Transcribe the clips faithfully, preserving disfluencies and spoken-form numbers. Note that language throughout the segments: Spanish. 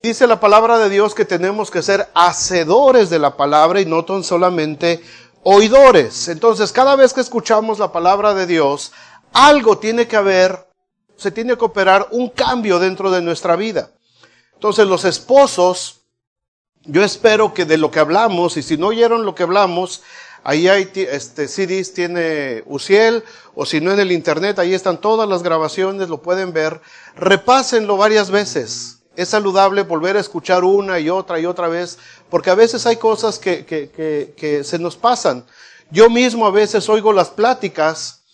Dice la palabra de Dios que tenemos que ser hacedores de la palabra y no tan solamente oidores. Entonces, cada vez que escuchamos la palabra de Dios, algo tiene que haber, se tiene que operar un cambio dentro de nuestra vida. Entonces, los esposos, yo espero que de lo que hablamos, y si no oyeron lo que hablamos, ahí hay este, C Ds, tiene Uciel, o si no en el internet, ahí están todas las grabaciones, lo pueden ver. Repásenlo varias veces. Es saludable volver a escuchar una y otra y otra vez, porque a veces hay cosas que, que, que, que se nos pasan. Yo mismo a veces oigo las pláticas,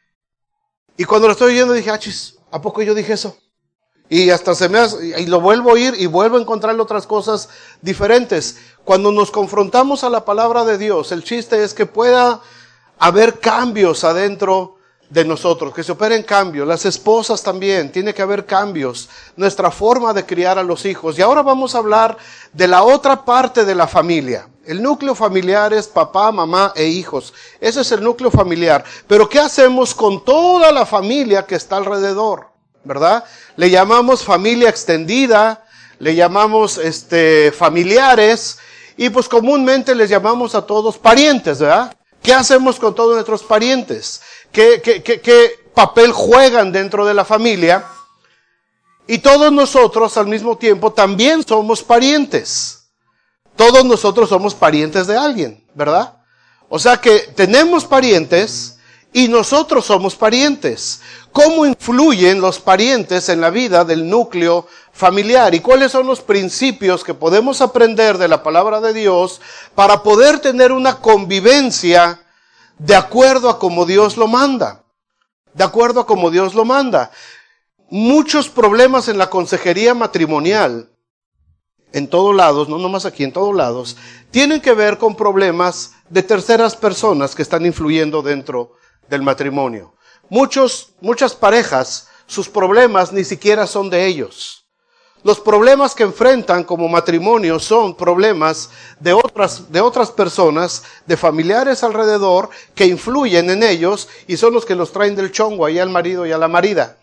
y cuando lo estoy oyendo dije, ah, chis, ¿a poco yo dije eso? Y hasta se me hace, y lo vuelvo a oír y vuelvo a encontrar otras cosas diferentes. Cuando nos confrontamos a la palabra de Dios, el chiste es que pueda haber cambios adentro de nosotros, que se operen cambios. Las esposas también, tiene que haber cambios. Nuestra forma de criar a los hijos. Y ahora vamos a hablar de la otra parte de la familia. El núcleo familiar es papá, mamá e hijos. Ese es el núcleo familiar. Pero ¿qué hacemos con toda la familia que está alrededor? ¿Verdad? Le llamamos familia extendida, le llamamos este familiares, y pues comúnmente les llamamos a todos parientes, ¿verdad? ¿Qué hacemos con todos nuestros parientes? ¿Qué, qué, qué, qué papel juegan dentro de la familia? Y todos nosotros al mismo tiempo también somos parientes. Todos nosotros somos parientes de alguien, ¿verdad? O sea que tenemos parientes y nosotros somos parientes. ¿Cómo influyen los parientes en la vida del núcleo familiar? ¿Y cuáles son los principios que podemos aprender de la palabra de Dios para poder tener una convivencia de acuerdo a como Dios lo manda? De acuerdo a como Dios lo manda. Muchos problemas en la consejería matrimonial, en todos lados, no nomás aquí, en todos lados, tienen que ver con problemas de terceras personas que están influyendo dentro del matrimonio. Muchos, muchas parejas, sus problemas ni siquiera son de ellos. Los problemas que enfrentan como matrimonio son problemas de otras, de otras personas, de familiares alrededor, que influyen en ellos y son los que los traen del chongo ahí al marido y a la marida.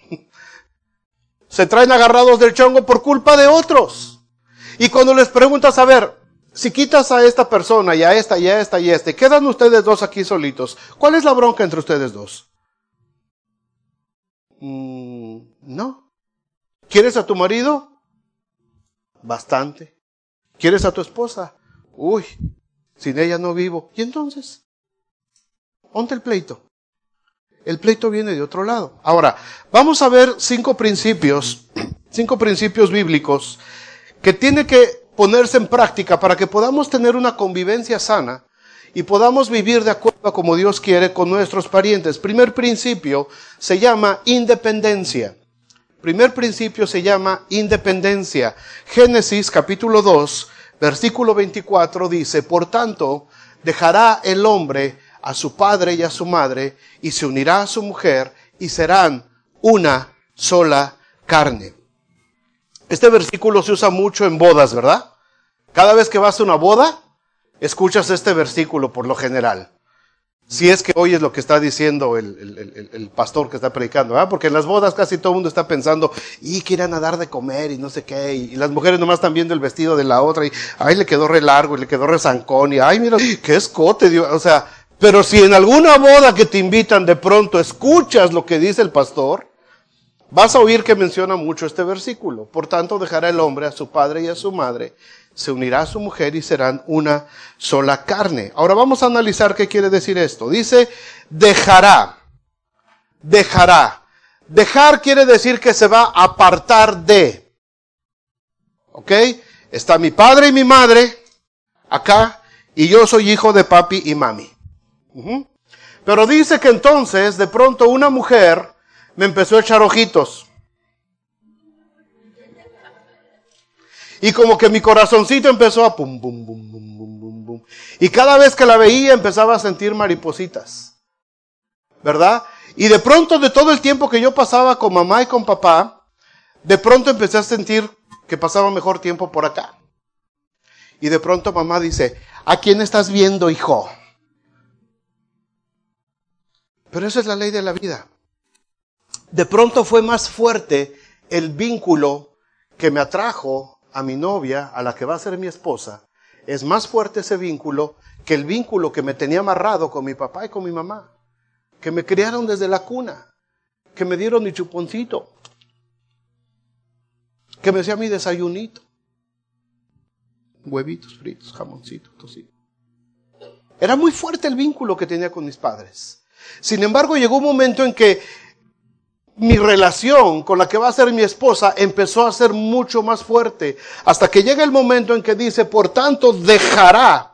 Se traen agarrados del chongo por culpa de otros. Y cuando les preguntas, a ver, si quitas a esta persona y a esta y a esta y a esta, quedan ustedes dos aquí solitos, ¿cuál es la bronca entre ustedes dos? Mm, no. ¿Quieres a tu marido? Bastante. ¿Quieres a tu esposa? Uy, sin ella no vivo. ¿Y entonces? ¿Dónde el pleito? El pleito viene de otro lado. Ahora, vamos a ver cinco principios, cinco principios bíblicos que tienen que ponerse en práctica para que podamos tener una convivencia sana y podamos vivir de acuerdo a como Dios quiere con nuestros parientes. Primer principio se llama independencia. Primer principio se llama independencia. Génesis capítulo dos, versículo veinticuatro dice, por tanto, dejará el hombre a su padre y a su madre, y se unirá a su mujer, y serán una sola carne. Este versículo se usa mucho en bodas, ¿verdad? Cada vez que vas a una boda, escuchas este versículo por lo general. Si es que oyes lo que está diciendo el, el, el, el pastor que está predicando, ¿verdad? Porque en las bodas casi todo el mundo está pensando, y que irán a dar de comer y no sé qué, y, y las mujeres nomás están viendo el vestido de la otra, y ay, le quedó re largo, y le quedó re zancón, y ay, mira, qué escote, Dios. O sea, pero si en alguna boda que te invitan de pronto escuchas lo que dice el pastor, vas a oír que menciona mucho este versículo. Por tanto, dejará el hombre a su padre y a su madre, se unirá a su mujer y serán una sola carne. Ahora vamos a analizar qué quiere decir esto. Dice, dejará. Dejará. Dejar quiere decir que se va a apartar de. ¿Ok? Está mi padre y mi madre acá, y yo soy hijo de papi y mami. Uh-huh. Pero dice que entonces, de pronto una mujer me empezó a echar ojitos. Y como que mi corazoncito empezó a pum, pum, pum, pum, pum, pum, pum. Y cada vez que la veía empezaba a sentir maripositas. ¿Verdad? Y de pronto, de todo el tiempo que yo pasaba con mamá y con papá, de pronto empecé a sentir que pasaba mejor tiempo por acá. Y de pronto mamá dice, ¿a quién estás viendo, hijo? Pero esa es la ley de la vida. De pronto fue más fuerte el vínculo que me atrajo a mi novia, a la que va a ser mi esposa, es más fuerte ese vínculo que el vínculo que me tenía amarrado con mi papá y con mi mamá, que me criaron desde la cuna, que me dieron mi chuponcito, que me hacía mi desayunito, huevitos fritos, jamoncito, tocino. Era muy fuerte el vínculo que tenía con mis padres. Sin embargo, llegó un momento en que mi relación con la que va a ser mi esposa empezó a ser mucho más fuerte, hasta que llega el momento en que dice, por tanto, dejará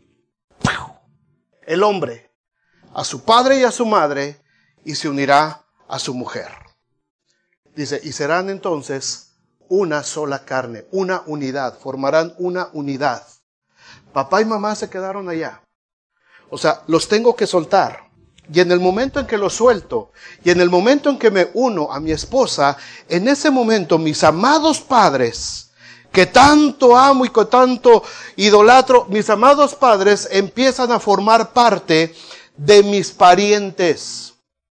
el hombre a su padre y a su madre y se unirá a su mujer. Dice, y serán entonces una sola carne, una unidad, formarán una unidad. Papá y mamá se quedaron allá. O sea, los tengo que soltar. Y en el momento en que los suelto, y en el momento en que me uno a mi esposa, en ese momento mis amados padres, que tanto amo y que tanto idolatro, mis amados padres empiezan a formar parte de mis parientes.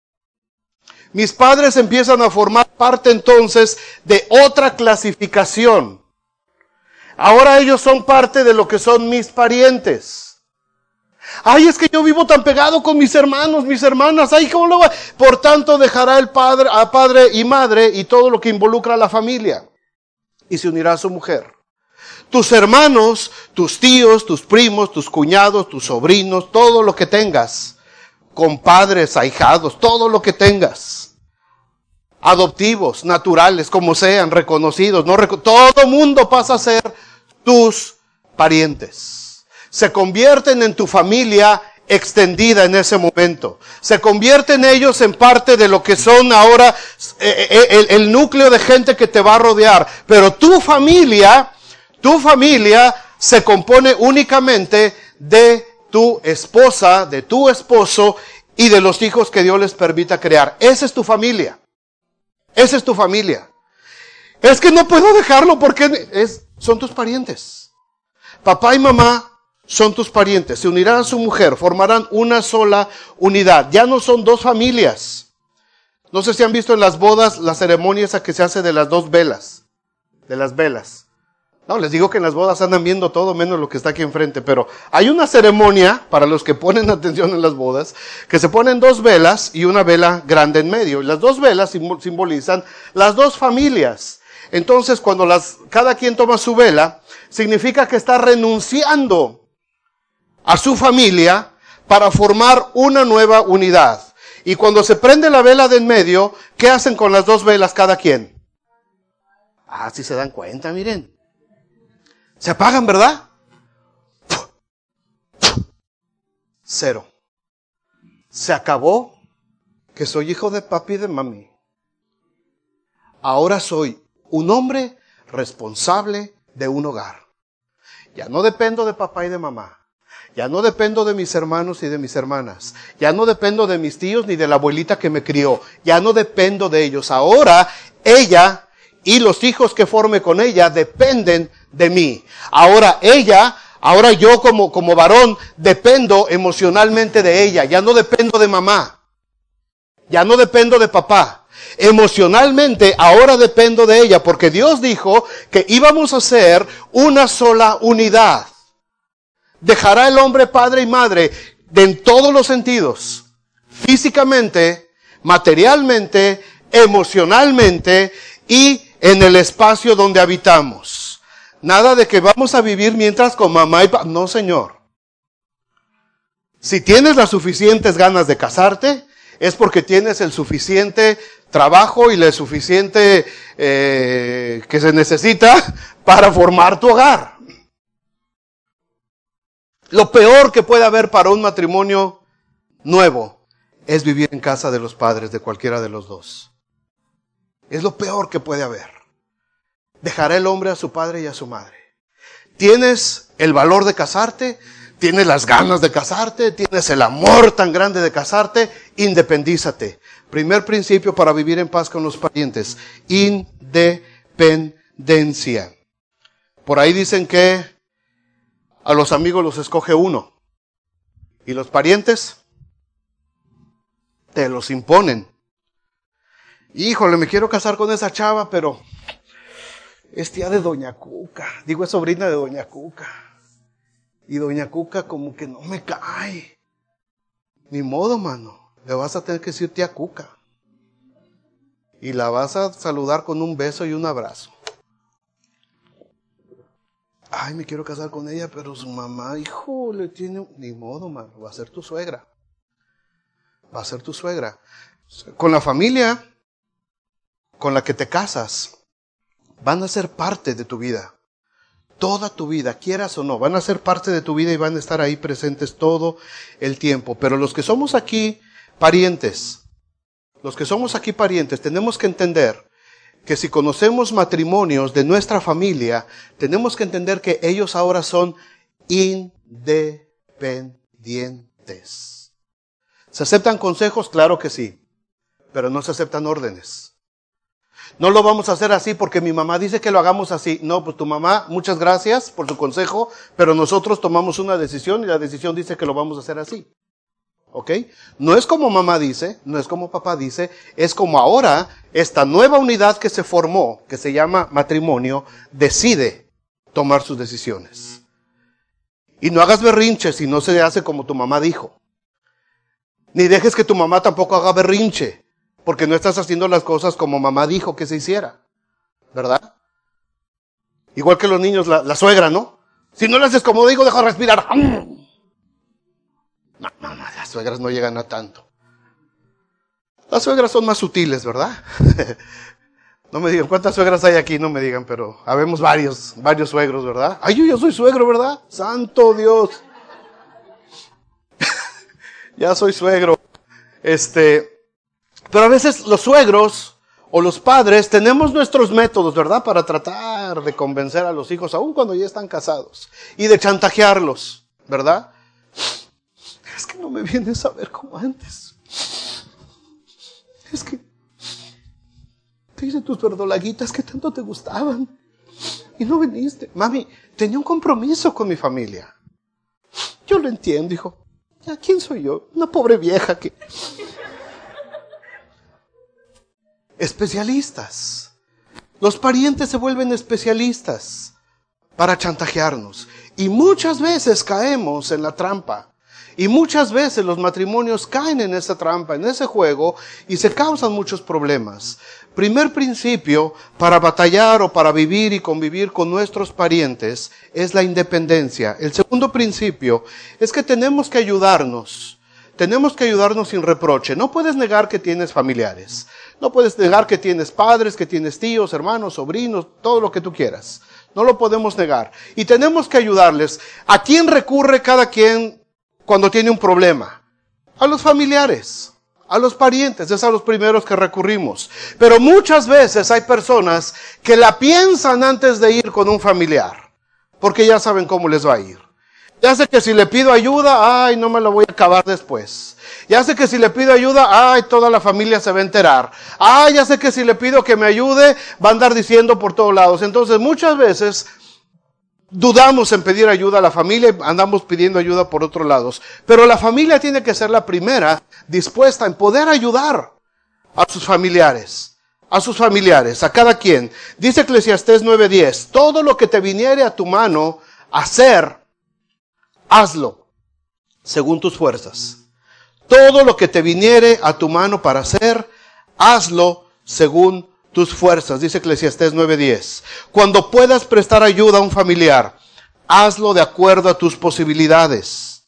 Mis padres empiezan a formar parte entonces de otra clasificación. Ahora ellos son parte de lo que son mis parientes. Ay, es que yo vivo tan pegado con mis hermanos, mis hermanas. Ay, ¿cómo lo va? Por tanto, dejará el padre, a padre y madre y todo lo que involucra a la familia. Y se unirá a su mujer. Tus hermanos, tus tíos, tus primos, tus cuñados, tus sobrinos, todo lo que tengas. Compadres, ahijados, todo lo que tengas. Adoptivos, naturales, como sean, reconocidos, no reco- todo mundo pasa a ser tus parientes. Se convierten en tu familia extendida en ese momento. Se convierten ellos en parte de lo que son ahora eh, el, el núcleo de gente que te va a rodear. Pero tu familia, tu familia se compone únicamente de tu esposa, de tu esposo y de los hijos que Dios les permita crear. Esa es tu familia. Esa es tu familia. Es que no puedo dejarlo porque es, son tus parientes. Papá y mamá son tus parientes, se unirán a su mujer, formarán una sola unidad. Ya no son dos familias. No sé si han visto en las bodas la ceremonia esa que se hace de las dos velas, de las velas. No, les digo que en las bodas andan viendo todo menos lo que está aquí enfrente, pero hay una ceremonia, para los que ponen atención en las bodas, que se ponen dos velas y una vela grande en medio. Y las dos velas simbolizan las dos familias. Entonces, cuando las, cada quien toma su vela, significa que está renunciando a su familia para formar una nueva unidad. Y cuando se prende la vela de en medio, ¿qué hacen con las dos velas cada quien? Ah, si se dan cuenta, miren. Se apagan, ¿verdad? Cero. Se acabó que soy hijo de papi y de mami. Ahora soy un hombre responsable de un hogar. Ya no dependo de papá y de mamá. Ya no dependo de mis hermanos y de mis hermanas. Ya no dependo de mis tíos ni de la abuelita que me crió. Ya no dependo de ellos. Ahora ella y los hijos que forme con ella dependen de mí. Ahora ella, ahora yo como, como varón dependo emocionalmente de ella. Ya no dependo de mamá. Ya no dependo de papá. Emocionalmente ahora dependo de ella porque Dios dijo que íbamos a ser una sola unidad. Dejará el hombre padre y madre de en todos los sentidos, físicamente, materialmente, emocionalmente y en el espacio donde habitamos. Nada de que vamos a vivir mientras con mamá y papá. No, señor. Si tienes las suficientes ganas de casarte, es porque tienes el suficiente trabajo y el suficiente eh, que se necesita para formar tu hogar. Lo peor que puede haber para un matrimonio nuevo es vivir en casa de los padres de cualquiera de los dos. Es lo peor que puede haber. Dejará el hombre a su padre y a su madre. ¿Tienes el valor de casarte? ¿Tienes las ganas de casarte? ¿Tienes el amor tan grande de casarte? Independízate. Primer principio para vivir en paz con los parientes. Independencia. Por ahí dicen que a los amigos los escoge uno. Y los parientes te los imponen. Híjole, me quiero casar con esa chava, pero es tía de Doña Cuca. Digo, es sobrina de Doña Cuca. Y Doña Cuca como que no me cae. Ni modo, mano. Le vas a tener que decir tía Cuca. Y la vas a saludar con un beso y un abrazo. Ay, me quiero casar con ella, pero su mamá, hijo, le tiene... Ni modo, mano. Va a ser tu suegra. Va a ser tu suegra. Con la familia con la que te casas, van a ser parte de tu vida. Toda tu vida, quieras o no, van a ser parte de tu vida y van a estar ahí presentes todo el tiempo. Pero los que somos aquí parientes, los que somos aquí parientes, tenemos que entender que si conocemos matrimonios de nuestra familia, tenemos que entender que ellos ahora son independientes. ¿Se aceptan consejos? Claro que sí, pero no se aceptan órdenes. No lo vamos a hacer así porque mi mamá dice que lo hagamos así. No, pues tu mamá, muchas gracias por su consejo, pero nosotros tomamos una decisión y la decisión dice que lo vamos a hacer así. ¿Ok? No es como mamá dice, no es como papá dice, es como ahora esta nueva unidad que se formó, que se llama matrimonio, decide tomar sus decisiones. Y no hagas berrinche si no se hace como tu mamá dijo. Ni dejes que tu mamá tampoco haga berrinche. Porque no estás haciendo las cosas como mamá dijo que se hiciera. ¿Verdad? Igual que los niños, la, la suegra, ¿no? Si no lo haces como digo, deja respirar. No, no, no, las suegras no llegan a tanto. Las suegras son más sutiles, ¿verdad? No me digan, ¿cuántas suegras hay aquí? No me digan, pero habemos varios, varios suegros, ¿verdad? Ay, yo ya soy suegro, ¿verdad? ¡Santo Dios! Ya soy suegro. Este... Pero a veces los suegros o los padres tenemos nuestros métodos, ¿verdad? Para tratar de convencer a los hijos, aun cuando ya están casados. Y de chantajearlos, ¿verdad? Es que no me vienes a ver como antes. Es que te hice tus verdolaguitas que tanto te gustaban. Y no viniste. Mami, tenía un compromiso con mi familia. Yo lo entiendo, hijo. ¿Ya quién soy yo? Una pobre vieja que... Especialistas. Los parientes se vuelven especialistas para chantajearnos. Y muchas veces caemos en la trampa. Y muchas veces los matrimonios caen en esa trampa, en ese juego, y se causan muchos problemas. Primer principio para batallar o para vivir y convivir con nuestros parientes es la independencia. El segundo principio es que tenemos que ayudarnos. Tenemos que ayudarnos sin reproche. No puedes negar que tienes familiares. No puedes negar que tienes padres, que tienes tíos, hermanos, sobrinos, todo lo que tú quieras. No lo podemos negar. Y tenemos que ayudarles. ¿A quién recurre cada quien cuando tiene un problema? A los familiares, a los parientes. Es a los primeros que recurrimos. Pero muchas veces hay personas que la piensan antes de ir con un familiar. Porque ya saben cómo les va a ir. Ya sé que si le pido ayuda, ay, no me la voy a acabar después. Ya sé que si le pido ayuda, ay, toda la familia se va a enterar. Ay, ya sé que si le pido que me ayude, va a andar diciendo por todos lados. Entonces, muchas veces dudamos en pedir ayuda a la familia y andamos pidiendo ayuda por otros lados. Pero la familia tiene que ser la primera dispuesta en poder ayudar a sus familiares. A sus familiares, a cada quien. Dice Eclesiastés nueve diez, todo lo que te viniere a tu mano hacer, hazlo según tus fuerzas. Todo lo que te viniere a tu mano para hacer, hazlo según tus fuerzas. Dice Eclesiastés nueve diez. Cuando puedas prestar ayuda a un familiar, hazlo de acuerdo a tus posibilidades.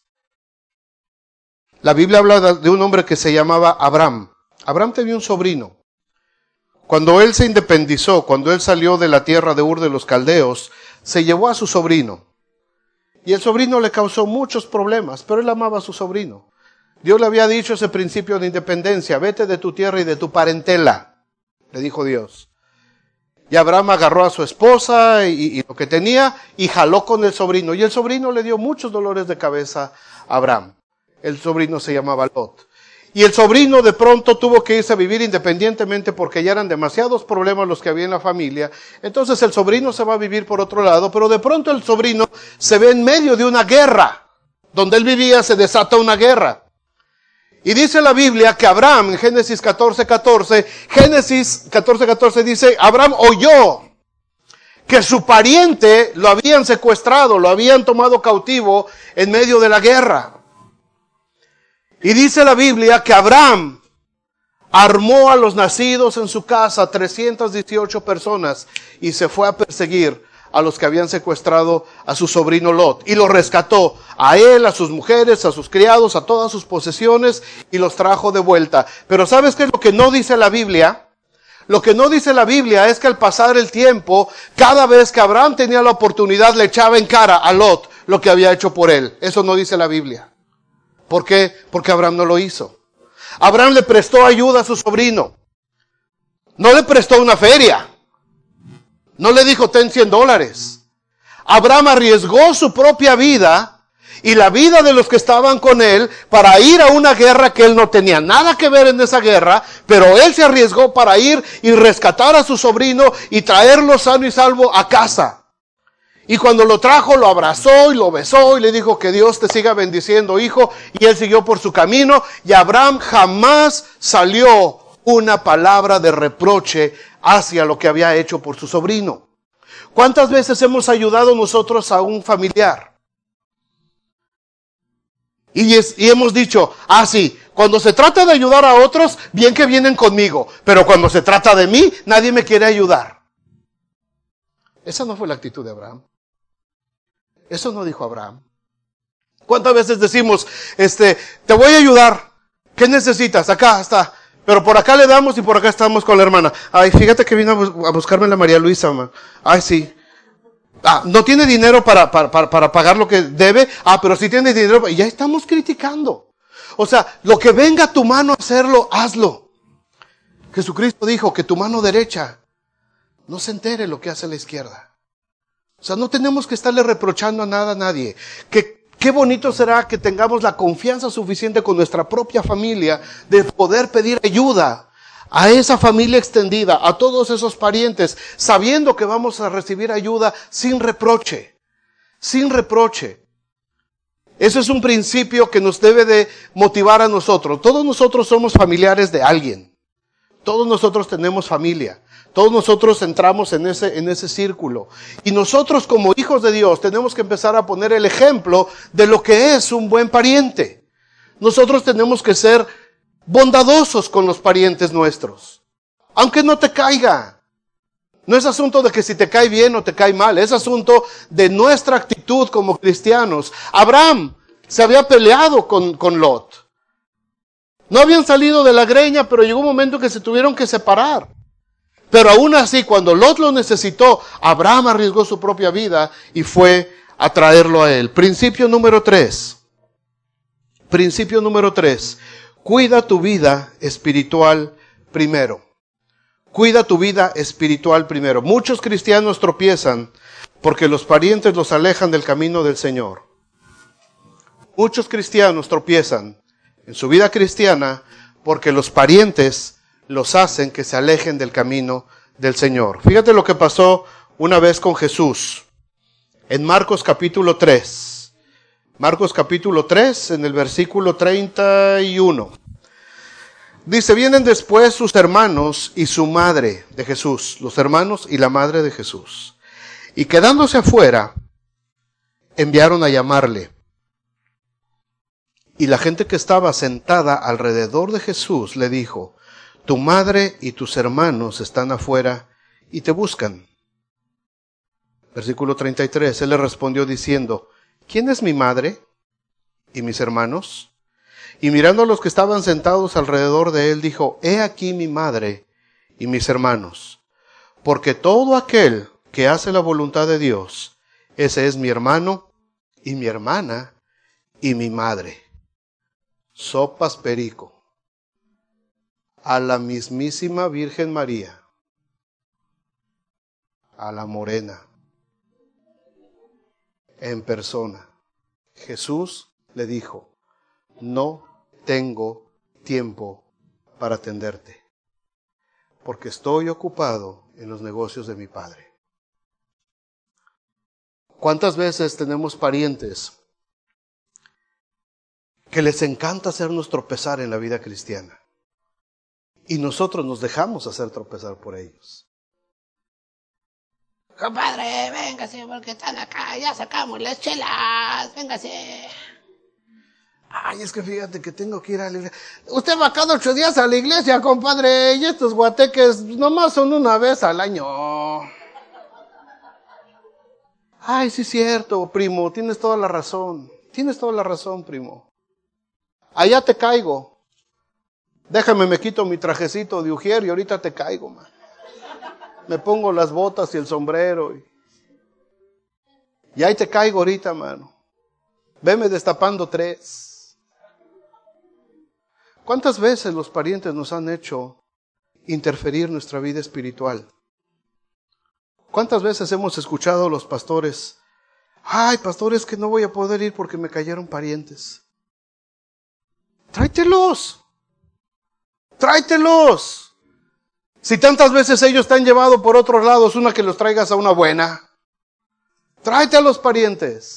La Biblia habla de un hombre que se llamaba Abraham. Abraham tenía un sobrino. Cuando él se independizó, cuando él salió de la tierra de Ur de los Caldeos, se llevó a su sobrino. Y el sobrino le causó muchos problemas, pero él amaba a su sobrino. Dios le había dicho ese principio de independencia, vete de tu tierra y de tu parentela, le dijo Dios. Y Abraham agarró a su esposa y, y lo que tenía y jaló con el sobrino. Y el sobrino le dio muchos dolores de cabeza a Abraham. El sobrino se llamaba Lot. Y el sobrino de pronto tuvo que irse a vivir independientemente porque ya eran demasiados problemas los que había en la familia. Entonces el sobrino se va a vivir por otro lado, pero de pronto el sobrino se ve en medio de una guerra. Donde él vivía se desata una guerra. Y dice la Biblia que Abraham, en Génesis catorce catorce, Génesis catorce catorce dice, Abraham oyó que su pariente lo habían secuestrado, lo habían tomado cautivo en medio de la guerra. Y dice la Biblia que Abraham armó a los nacidos en su casa, trescientas dieciocho personas, y se fue a perseguir a los que habían secuestrado a su sobrino Lot. Y lo rescató a él, a sus mujeres, a sus criados, a todas sus posesiones, y los trajo de vuelta. Pero ¿sabes qué es lo que no dice la Biblia? Lo que no dice la Biblia es que al pasar el tiempo, cada vez que Abraham tenía la oportunidad, le echaba en cara a Lot lo que había hecho por él. Eso no dice la Biblia. ¿Por qué? Porque Abraham no lo hizo. Abraham le prestó ayuda a su sobrino. No le prestó una feria. No le dijo, ten cien dólares. Abraham arriesgó su propia vida y la vida de los que estaban con él para ir a una guerra que él no tenía nada que ver en esa guerra, pero él se arriesgó para ir y rescatar a su sobrino y traerlo sano y salvo a casa. Y cuando lo trajo, lo abrazó y lo besó y le dijo que Dios te siga bendiciendo, hijo. Y él siguió por su camino y Abraham jamás salió una palabra de reproche hacia lo que había hecho por su sobrino. ¿Cuántas veces hemos ayudado nosotros a un familiar? Y, es, y hemos dicho, ah sí, cuando se trata de ayudar a otros, bien que vienen conmigo, pero cuando se trata de mí, nadie me quiere ayudar. Esa no fue la actitud de Abraham. Eso no dijo Abraham. ¿Cuántas veces decimos, este, te voy a ayudar? ¿Qué necesitas? Acá está. Pero por acá le damos y por acá estamos con la hermana. Ay, fíjate que vino a, bus- a buscarme la María Luisa, ma. Ay, sí. Ah, no tiene dinero para, para, para, para pagar lo que debe. Ah, pero sí tiene dinero. Y ya estamos criticando. O sea, lo que venga a tu mano a hacerlo, hazlo. Jesucristo dijo que tu mano derecha no se entere lo que hace la izquierda. O sea, no tenemos que estarle reprochando a nada a nadie. Que qué bonito será que tengamos la confianza suficiente con nuestra propia familia de poder pedir ayuda a esa familia extendida, a todos esos parientes, sabiendo que vamos a recibir ayuda sin reproche, sin reproche. Eso es un principio que nos debe de motivar a nosotros. Todos nosotros somos familiares de alguien. Todos nosotros tenemos familia. Todos nosotros entramos en ese, en ese círculo. Y nosotros como hijos de Dios tenemos que empezar a poner el ejemplo de lo que es un buen pariente. Nosotros tenemos que ser bondadosos con los parientes nuestros. Aunque no te caiga. No es asunto de que si te cae bien o te cae mal. Es asunto de nuestra actitud como cristianos. Abraham se había peleado con, con Lot. No habían salido de la greña, pero llegó un momento que se tuvieron que separar. Pero aún así, cuando Lot lo necesitó, Abraham arriesgó su propia vida y fue a traerlo a él. Principio número tres. Principio número tres. Cuida tu vida espiritual primero. Cuida tu vida espiritual primero. Muchos cristianos tropiezan porque los parientes los alejan del camino del Señor. Muchos cristianos tropiezan en su vida cristiana porque los parientes los hacen que se alejen del camino del Señor. Fíjate lo que pasó una vez con Jesús. En Marcos capítulo tres. Marcos capítulo tres, en el versículo treinta y uno. Dice, vienen después sus hermanos y su madre de Jesús. Los hermanos y la madre de Jesús. Y quedándose afuera, enviaron a llamarle. Y la gente que estaba sentada alrededor de Jesús le dijo, tu madre y tus hermanos están afuera y te buscan. Versículo treinta y tres, él le respondió diciendo, ¿quién es mi madre y mis hermanos? Y mirando a los que estaban sentados alrededor de él, dijo, he aquí mi madre y mis hermanos, porque todo aquel que hace la voluntad de Dios, ese es mi hermano y mi hermana y mi madre. Sopas perico. A la mismísima Virgen María, a la morena, en persona. Jesús le dijo, no tengo tiempo para atenderte, porque estoy ocupado en los negocios de mi Padre. ¿Cuántas veces tenemos parientes que les encanta hacernos tropezar en la vida cristiana? Y nosotros nos dejamos hacer tropezar por ellos. Compadre, véngase porque están acá, ya sacamos las chelas, véngase. Ay, es que fíjate que tengo que ir a la iglesia. Usted va cada ocho días a la iglesia, compadre, y estos guateques nomás son una vez al año. Ay, sí es cierto, primo, tienes toda la razón. Tienes toda la razón, primo. Allá te caigo. Déjame, me quito mi trajecito de ujier y ahorita te caigo, man. Me pongo las botas y el sombrero. Y, y ahí te caigo ahorita, mano. Veme destapando tres. ¿Cuántas veces los parientes nos han hecho interferir nuestra vida espiritual? ¿Cuántas veces hemos escuchado a los pastores? Ay, pastores, que no voy a poder ir porque me cayeron parientes. Tráetelos. Tráetelos. Si tantas veces ellos te han llevado por otros lados, una que los traigas a una buena. Tráete a los parientes.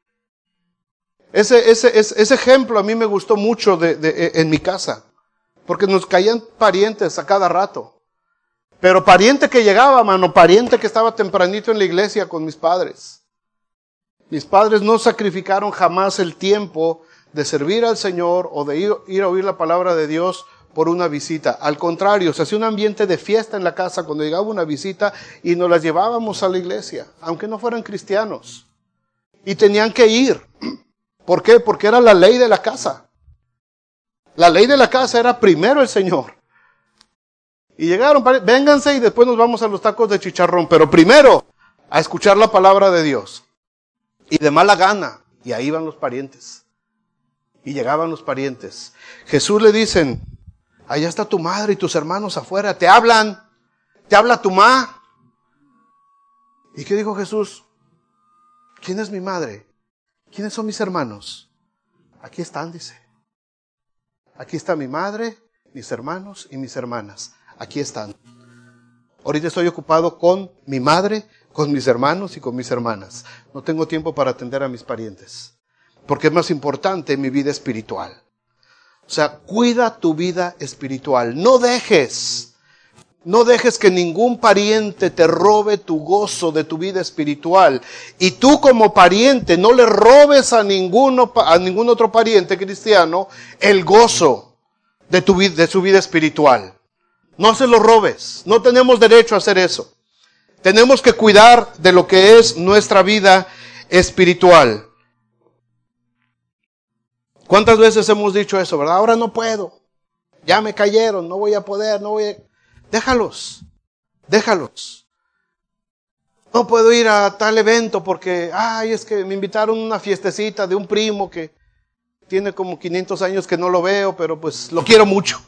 Ese, ese, ese, ese ejemplo a mí me gustó mucho de, de, en mi casa, porque nos caían parientes a cada rato. Pero pariente que llegaba, mano, pariente que estaba tempranito en la iglesia con mis padres. Mis padres no sacrificaron jamás el tiempo de servir al Señor o de ir, ir a oír la palabra de Dios por una visita. Al contrario, se hacía un ambiente de fiesta en la casa cuando llegaba una visita y nos las llevábamos a la iglesia, aunque no fueran cristianos. Y tenían que ir. ¿Por qué? Porque era la ley de la casa. La ley de la casa era primero el Señor. Y llegaron, vénganse y después nos vamos a los tacos de chicharrón, pero primero a escuchar la palabra de Dios. Y de mala gana, y ahí van los parientes. Y llegaban los parientes. Jesús le dicen, allá está tu madre y tus hermanos afuera, te hablan, te habla tu ma. ¿Y qué dijo Jesús? ¿Quién es mi madre? ¿Quiénes son mis hermanos? Aquí están, dice. Aquí está mi madre, mis hermanos y mis hermanas. Aquí están. Ahorita estoy ocupado con mi madre, con mis hermanos y con mis hermanas. No tengo tiempo para atender a mis parientes. Porque es más importante mi vida espiritual. O sea, cuida tu vida espiritual. No dejes, no dejes que ningún pariente te robe tu gozo de tu vida espiritual. Y tú como pariente no le robes a ninguno, a ningún otro pariente cristiano el gozo de tu de su vida espiritual. No se lo robes. No tenemos derecho a hacer eso. Tenemos que cuidar de lo que es nuestra vida espiritual. ¿Cuántas veces hemos dicho eso, verdad? Ahora no puedo. Ya me cayeron, no voy a poder, no voy a... Déjalos, déjalos. No puedo ir a tal evento porque, ay, es que me invitaron a una fiestecita de un primo que tiene como quinientos años que no lo veo, pero pues lo quiero mucho.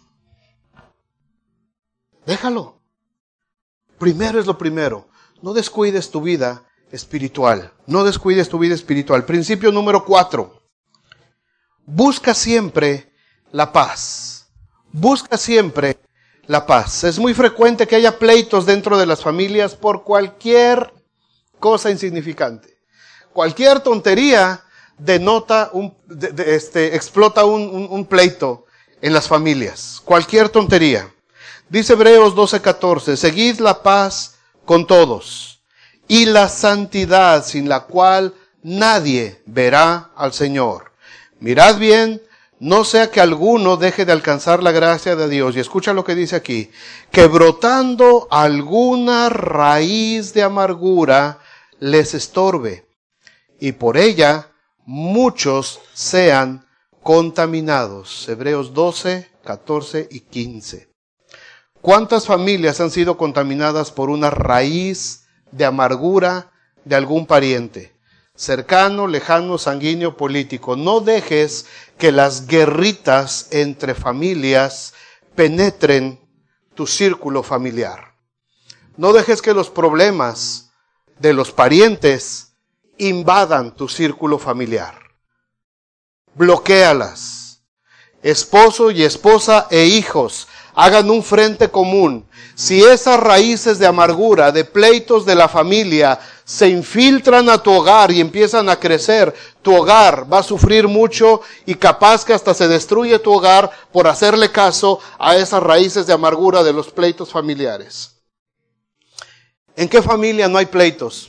Déjalo. Primero es lo primero. No descuides tu vida espiritual. No descuides tu vida espiritual. Principio número cuatro. Busca siempre la paz. Busca siempre la paz. Es muy frecuente que haya pleitos dentro de las familias por cualquier cosa insignificante. Cualquier tontería denota un, de, de, este, explota un, un, un pleito en las familias. Cualquier tontería. Dice Hebreos doce catorce, seguid la paz con todos y la santidad sin la cual nadie verá al Señor. Mirad bien, no sea que alguno deje de alcanzar la gracia de Dios. Y escucha lo que dice aquí, que brotando alguna raíz de amargura les estorbe, y por ella muchos sean contaminados. Hebreos doce, catorce y quince. ¿Cuántas familias han sido contaminadas por una raíz de amargura de algún pariente? Cercano, lejano, sanguíneo, político. No dejes que las guerritas entre familias penetren tu círculo familiar. No dejes que los problemas de los parientes invadan tu círculo familiar. Bloquéalas. Esposo y esposa e hijos hagan un frente común. Si esas raíces de amargura, de pleitos de la familia, se infiltran a tu hogar y empiezan a crecer, tu hogar va a sufrir mucho y capaz que hasta se destruye tu hogar por hacerle caso a esas raíces de amargura de los pleitos familiares. ¿En qué familia no hay pleitos?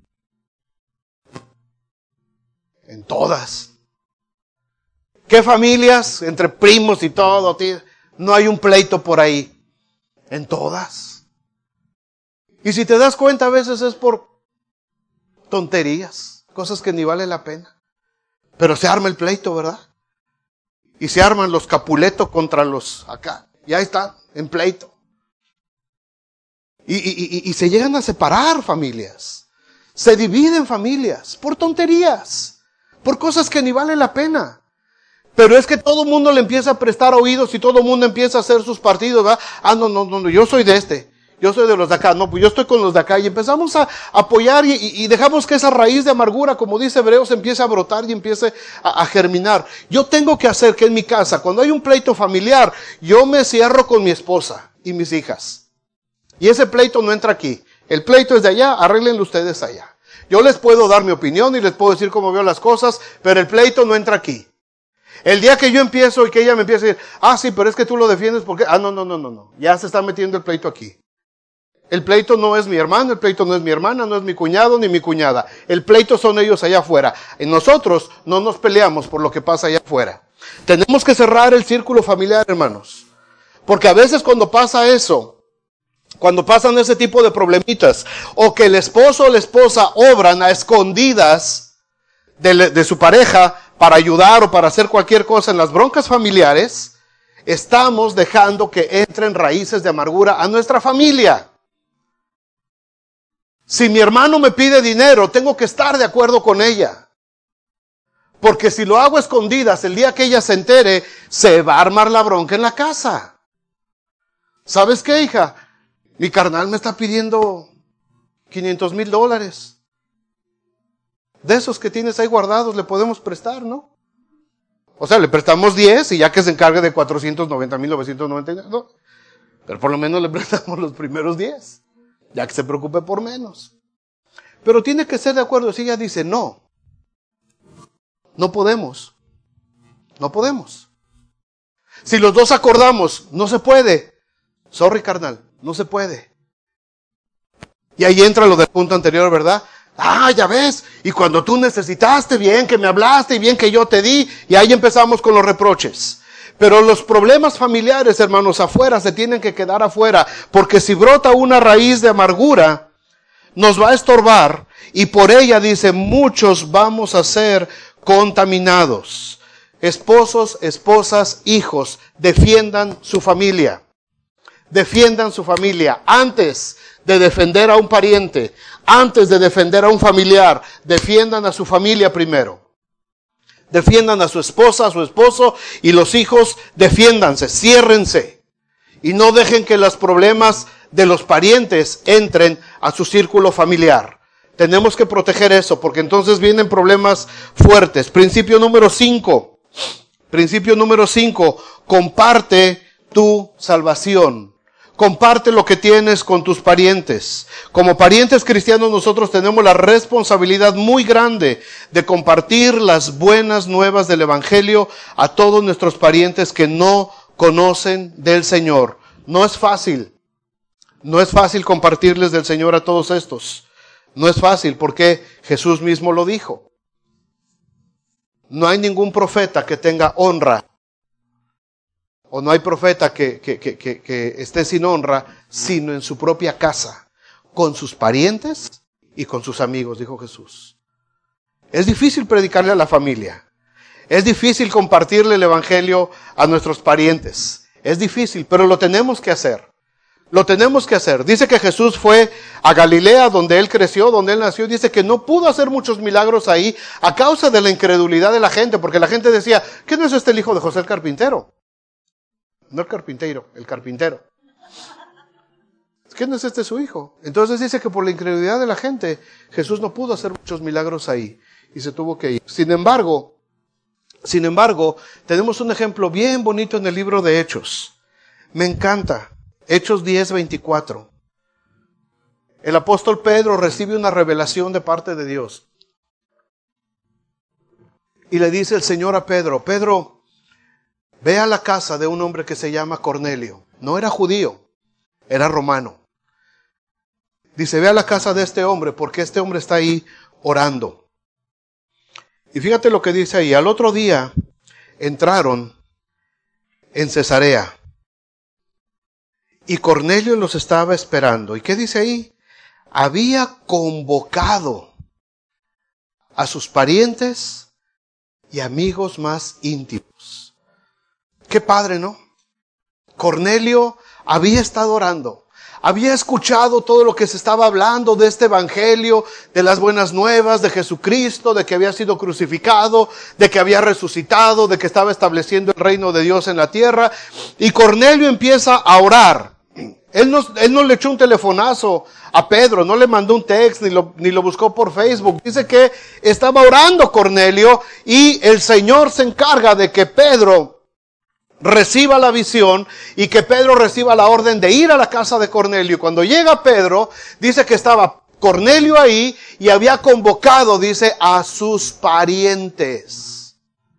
En todas. ¿Qué familias, entre primos y todo, tío, no hay un pleito por ahí? En todas. Y si te das cuenta, a veces es por tonterías, cosas que ni vale la pena. Pero se arma el pleito, ¿verdad? Y se arman los Capuleto contra los acá. Y ahí está, en pleito. Y, y, y, y se llegan a separar familias. Se dividen familias por tonterías, por cosas que ni vale la pena. Pero es que todo el mundo le empieza a prestar oídos y todo el mundo empieza a hacer sus partidos, ¿verdad? Ah, no, no, no, yo soy de este, yo soy de los de acá, no, pues yo estoy con los de acá. Y empezamos a apoyar y, y dejamos que esa raíz de amargura, como dice Hebreos, empiece a brotar y empiece a, a germinar. Yo tengo que hacer que en mi casa, cuando hay un pleito familiar, yo me cierro con mi esposa y mis hijas. Y ese pleito no entra aquí. El pleito es de allá, arréglenlo ustedes allá. Yo les puedo dar mi opinión y les puedo decir cómo veo las cosas, pero el pleito no entra aquí. El día que yo empiezo y que ella me empiece a decir, ah, sí, pero es que tú lo defiendes porque, ah, no, no, no, no, no, ya se está metiendo el pleito aquí. El pleito no es mi hermano, el pleito no es mi hermana, no es mi cuñado ni mi cuñada. El pleito son ellos allá afuera. Y nosotros no nos peleamos por lo que pasa allá afuera. Tenemos que cerrar el círculo familiar, hermanos. Porque a veces cuando pasa eso, cuando pasan ese tipo de problemitas, o que el esposo o la esposa obran a escondidas de, de su pareja, para ayudar o para hacer cualquier cosa en las broncas familiares, estamos dejando que entren raíces de amargura a nuestra familia. Si mi hermano me pide dinero, tengo que estar de acuerdo con ella. Porque si lo hago a escondidas, el día que ella se entere, se va a armar la bronca en la casa. ¿Sabes qué, hija? Mi carnal me está pidiendo quinientos mil dólares. De esos que tienes ahí guardados le podemos prestar, ¿no? O sea, le prestamos diez y ya que se encargue de cuatrocientos noventa mil novecientos noventa y nueve, ¿no? Pero por lo menos le prestamos los primeros diez, ya que se preocupe por menos. Pero tiene que ser de acuerdo. Si ella dice, no, no podemos, no podemos. Si los dos acordamos, no se puede. Sorry, carnal, no se puede. Y ahí entra lo del punto anterior, ¿verdad? Ah, ya ves, y cuando tú necesitaste, bien que me hablaste y bien que yo te di, y ahí empezamos con los reproches. Pero los problemas familiares, hermanos, afuera se tienen que quedar afuera, porque si brota una raíz de amargura, nos va a estorbar, y por ella, dice, muchos vamos a ser contaminados. Esposos, esposas, hijos, defiendan su familia. Defiendan su familia. Antes de defender a un pariente, antes de defender a un familiar, defiendan a su familia primero. Defiendan a su esposa, a su esposo y los hijos, defiéndanse, ciérrense. Y no dejen que los problemas de los parientes entren a su círculo familiar. Tenemos que proteger eso, porque entonces vienen problemas fuertes. Principio número cinco. Principio número cinco. Comparte tu salvación. Comparte lo que tienes con tus parientes. Como parientes cristianos nosotros tenemos la responsabilidad muy grande de compartir las buenas nuevas del Evangelio a todos nuestros parientes que no conocen del Señor. No es fácil. No es fácil compartirles del Señor a todos estos. No es fácil porque Jesús mismo lo dijo. No hay ningún profeta que tenga honra. O no hay profeta que, que, que, que, que esté sin honra, sino en su propia casa, con sus parientes y con sus amigos, dijo Jesús. Es difícil predicarle a la familia. Es difícil compartirle el Evangelio a nuestros parientes. Es difícil, pero lo tenemos que hacer. Lo tenemos que hacer. Dice que Jesús fue a Galilea, donde Él creció, donde Él nació. Dice que no pudo hacer muchos milagros ahí a causa de la incredulidad de la gente, porque la gente decía, ¿qué no es este el hijo de José el carpintero? No el carpintero, el carpintero. ¿Qué no es este su hijo? Entonces dice que por la incredulidad de la gente, Jesús no pudo hacer muchos milagros ahí y se tuvo que ir. Sin embargo, sin embargo, tenemos un ejemplo bien bonito en el libro de Hechos. Me encanta. Hechos diez, veinticuatro. El apóstol Pedro recibe una revelación de parte de Dios. Y le dice el Señor a Pedro, Pedro, ve a la casa de un hombre que se llama Cornelio. No era judío, era romano. Dice, ve a la casa de este hombre, porque este hombre está ahí orando. Y fíjate lo que dice ahí. Al otro día entraron en Cesarea. Y Cornelio los estaba esperando. ¿Y qué dice ahí? Había convocado a sus parientes y amigos más íntimos. Qué padre, ¿no? Cornelio había estado orando. Había escuchado todo lo que se estaba hablando de este evangelio, de las buenas nuevas, de Jesucristo, de que había sido crucificado, de que había resucitado, de que estaba estableciendo el reino de Dios en la tierra. Y Cornelio empieza a orar. Él no, él no le echó un telefonazo a Pedro, no le mandó un text, ni lo, ni lo buscó por Facebook. Dice que estaba orando Cornelio y el Señor se encarga de que Pedro reciba la visión y que Pedro reciba la orden de ir a la casa de Cornelio. Cuando llega Pedro, dice que estaba Cornelio ahí y había convocado, dice, a sus parientes,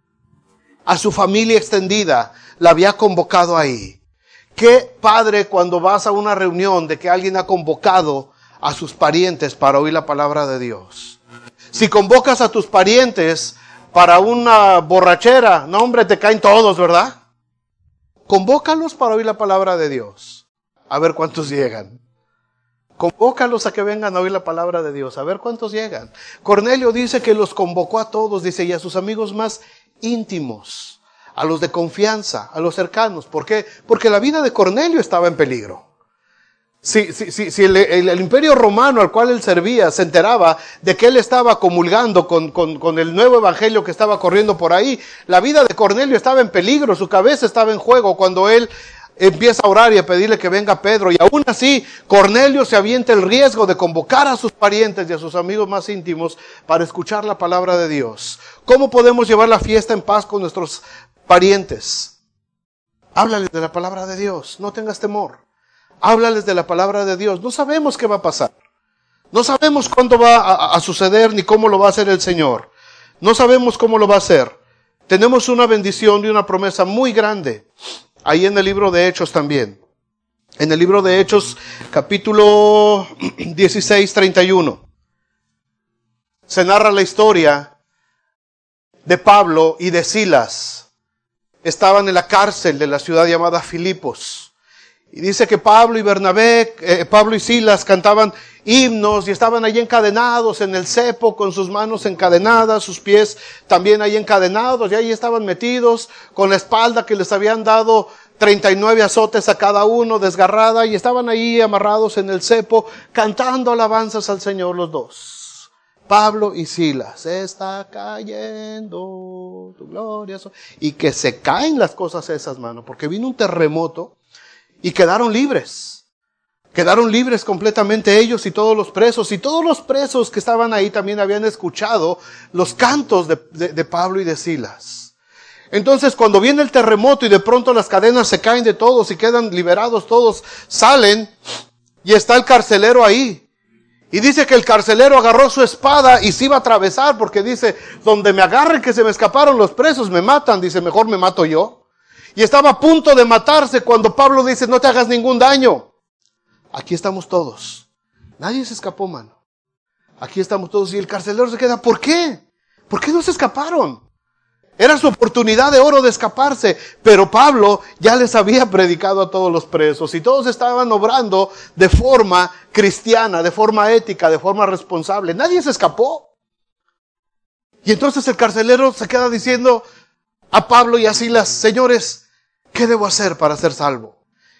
a su familia extendida, la había convocado ahí. Qué padre cuando vas a una reunión de que alguien ha convocado a sus parientes para oír la palabra de Dios. Si convocas a tus parientes para una borrachera, no hombre, te caen todos, ¿verdad? Convócalos para oír la palabra de Dios. A ver cuántos llegan. Convócalos a que vengan a oír la palabra de Dios. A ver cuántos llegan. Cornelio dice que los convocó a todos, dice, y a sus amigos más íntimos, a los de confianza, a los cercanos. ¿Por qué? Porque la vida de Cornelio estaba en peligro. Si, si, si, si el, el, el imperio romano al cual él servía se enteraba de que él estaba comulgando con, con, con el nuevo evangelio que estaba corriendo por ahí, la vida de Cornelio estaba en peligro, su cabeza estaba en juego cuando él empieza a orar y a pedirle que venga Pedro. Y aún así, Cornelio se avienta el riesgo de convocar a sus parientes y a sus amigos más íntimos para escuchar la palabra de Dios. ¿Cómo podemos llevar la fiesta en paz con nuestros parientes? Háblales de la palabra de Dios, no tengas temor. Háblales de la palabra de Dios. No sabemos qué va a pasar. No sabemos cuándo va a, a suceder ni cómo lo va a hacer el Señor. No sabemos cómo lo va a hacer. Tenemos una bendición y una promesa muy grande ahí en el libro de Hechos también. En el libro de Hechos, capítulo dieciséis, treinta y uno. Se narra la historia de Pablo y de Silas. Estaban en la cárcel de la ciudad llamada Filipos. Y dice que Pablo y Bernabé, eh, Pablo y Silas cantaban himnos y estaban allí encadenados en el cepo con sus manos encadenadas, sus pies también ahí encadenados, y ahí estaban metidos con la espalda que les habían dado treinta y nueve azotes a cada uno, desgarrada, y estaban ahí amarrados en el cepo cantando alabanzas al Señor los dos. Pablo y Silas, está cayendo tu gloria, y que se caen las cosas esas, mano, porque vino un terremoto. Y quedaron libres. Quedaron libres completamente ellos y todos los presos. Y todos los presos que estaban ahí también habían escuchado los cantos de, de, de Pablo y de Silas. Entonces cuando viene el terremoto y de pronto las cadenas se caen de todos y quedan liberados todos, salen y está el carcelero ahí. Y dice que el carcelero agarró su espada y se iba a atravesar porque dice, donde me agarren que se me escaparon los presos, me matan. Dice, mejor me mato yo. Y estaba a punto de matarse cuando Pablo dice, no te hagas ningún daño. Aquí estamos todos. Nadie se escapó, mano. Aquí estamos todos. Y el carcelero se queda, ¿por qué? ¿Por qué no se escaparon? Era su oportunidad de oro de escaparse. Pero Pablo ya les había predicado a todos los presos. Y todos estaban obrando de forma cristiana, de forma ética, de forma responsable. Nadie se escapó. Y entonces el carcelero se queda diciendo a Pablo y a Silas, señores, ¿qué debo hacer para ser salvo?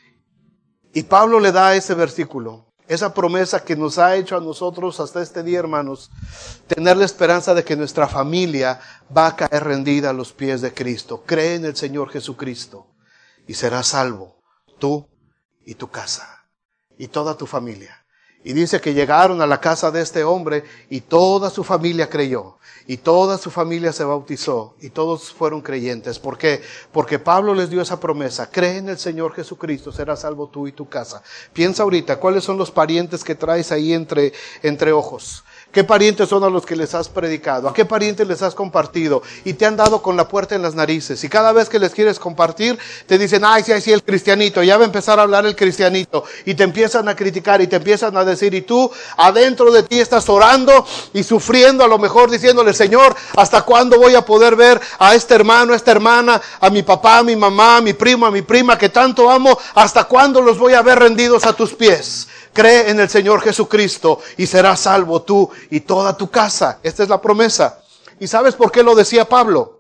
Y Pablo le da ese versículo, esa promesa que nos ha hecho a nosotros hasta este día, hermanos, tener la esperanza de que nuestra familia va a caer rendida a los pies de Cristo. Cree en el Señor Jesucristo y serás salvo, tú y tu casa y toda tu familia. Y dice que llegaron a la casa de este hombre y toda su familia creyó. Y toda su familia se bautizó y todos fueron creyentes. ¿Por qué? Porque Pablo les dio esa promesa. Cree en el Señor Jesucristo, serás salvo tú y tu casa. Piensa ahorita, ¿cuáles son los parientes que traes ahí entre, entre ojos? ¿Qué parientes son a los que les has predicado? ¿A qué parientes les has compartido? Y te han dado con la puerta en las narices. Y cada vez que les quieres compartir, te dicen, ay, sí, ay, sí, el cristianito. Ya va a empezar a hablar el cristianito. Y te empiezan a criticar y te empiezan a decir, y tú adentro de ti estás orando y sufriendo, a lo mejor diciéndole, Señor, ¿hasta cuándo voy a poder ver a este hermano, a esta hermana, a mi papá, a mi mamá, a mi primo, a mi prima que tanto amo? ¿Hasta cuándo los voy a ver rendidos a tus pies? Cree en el Señor Jesucristo y serás salvo tú y toda tu casa. Esta es la promesa. ¿Y sabes por qué lo decía Pablo?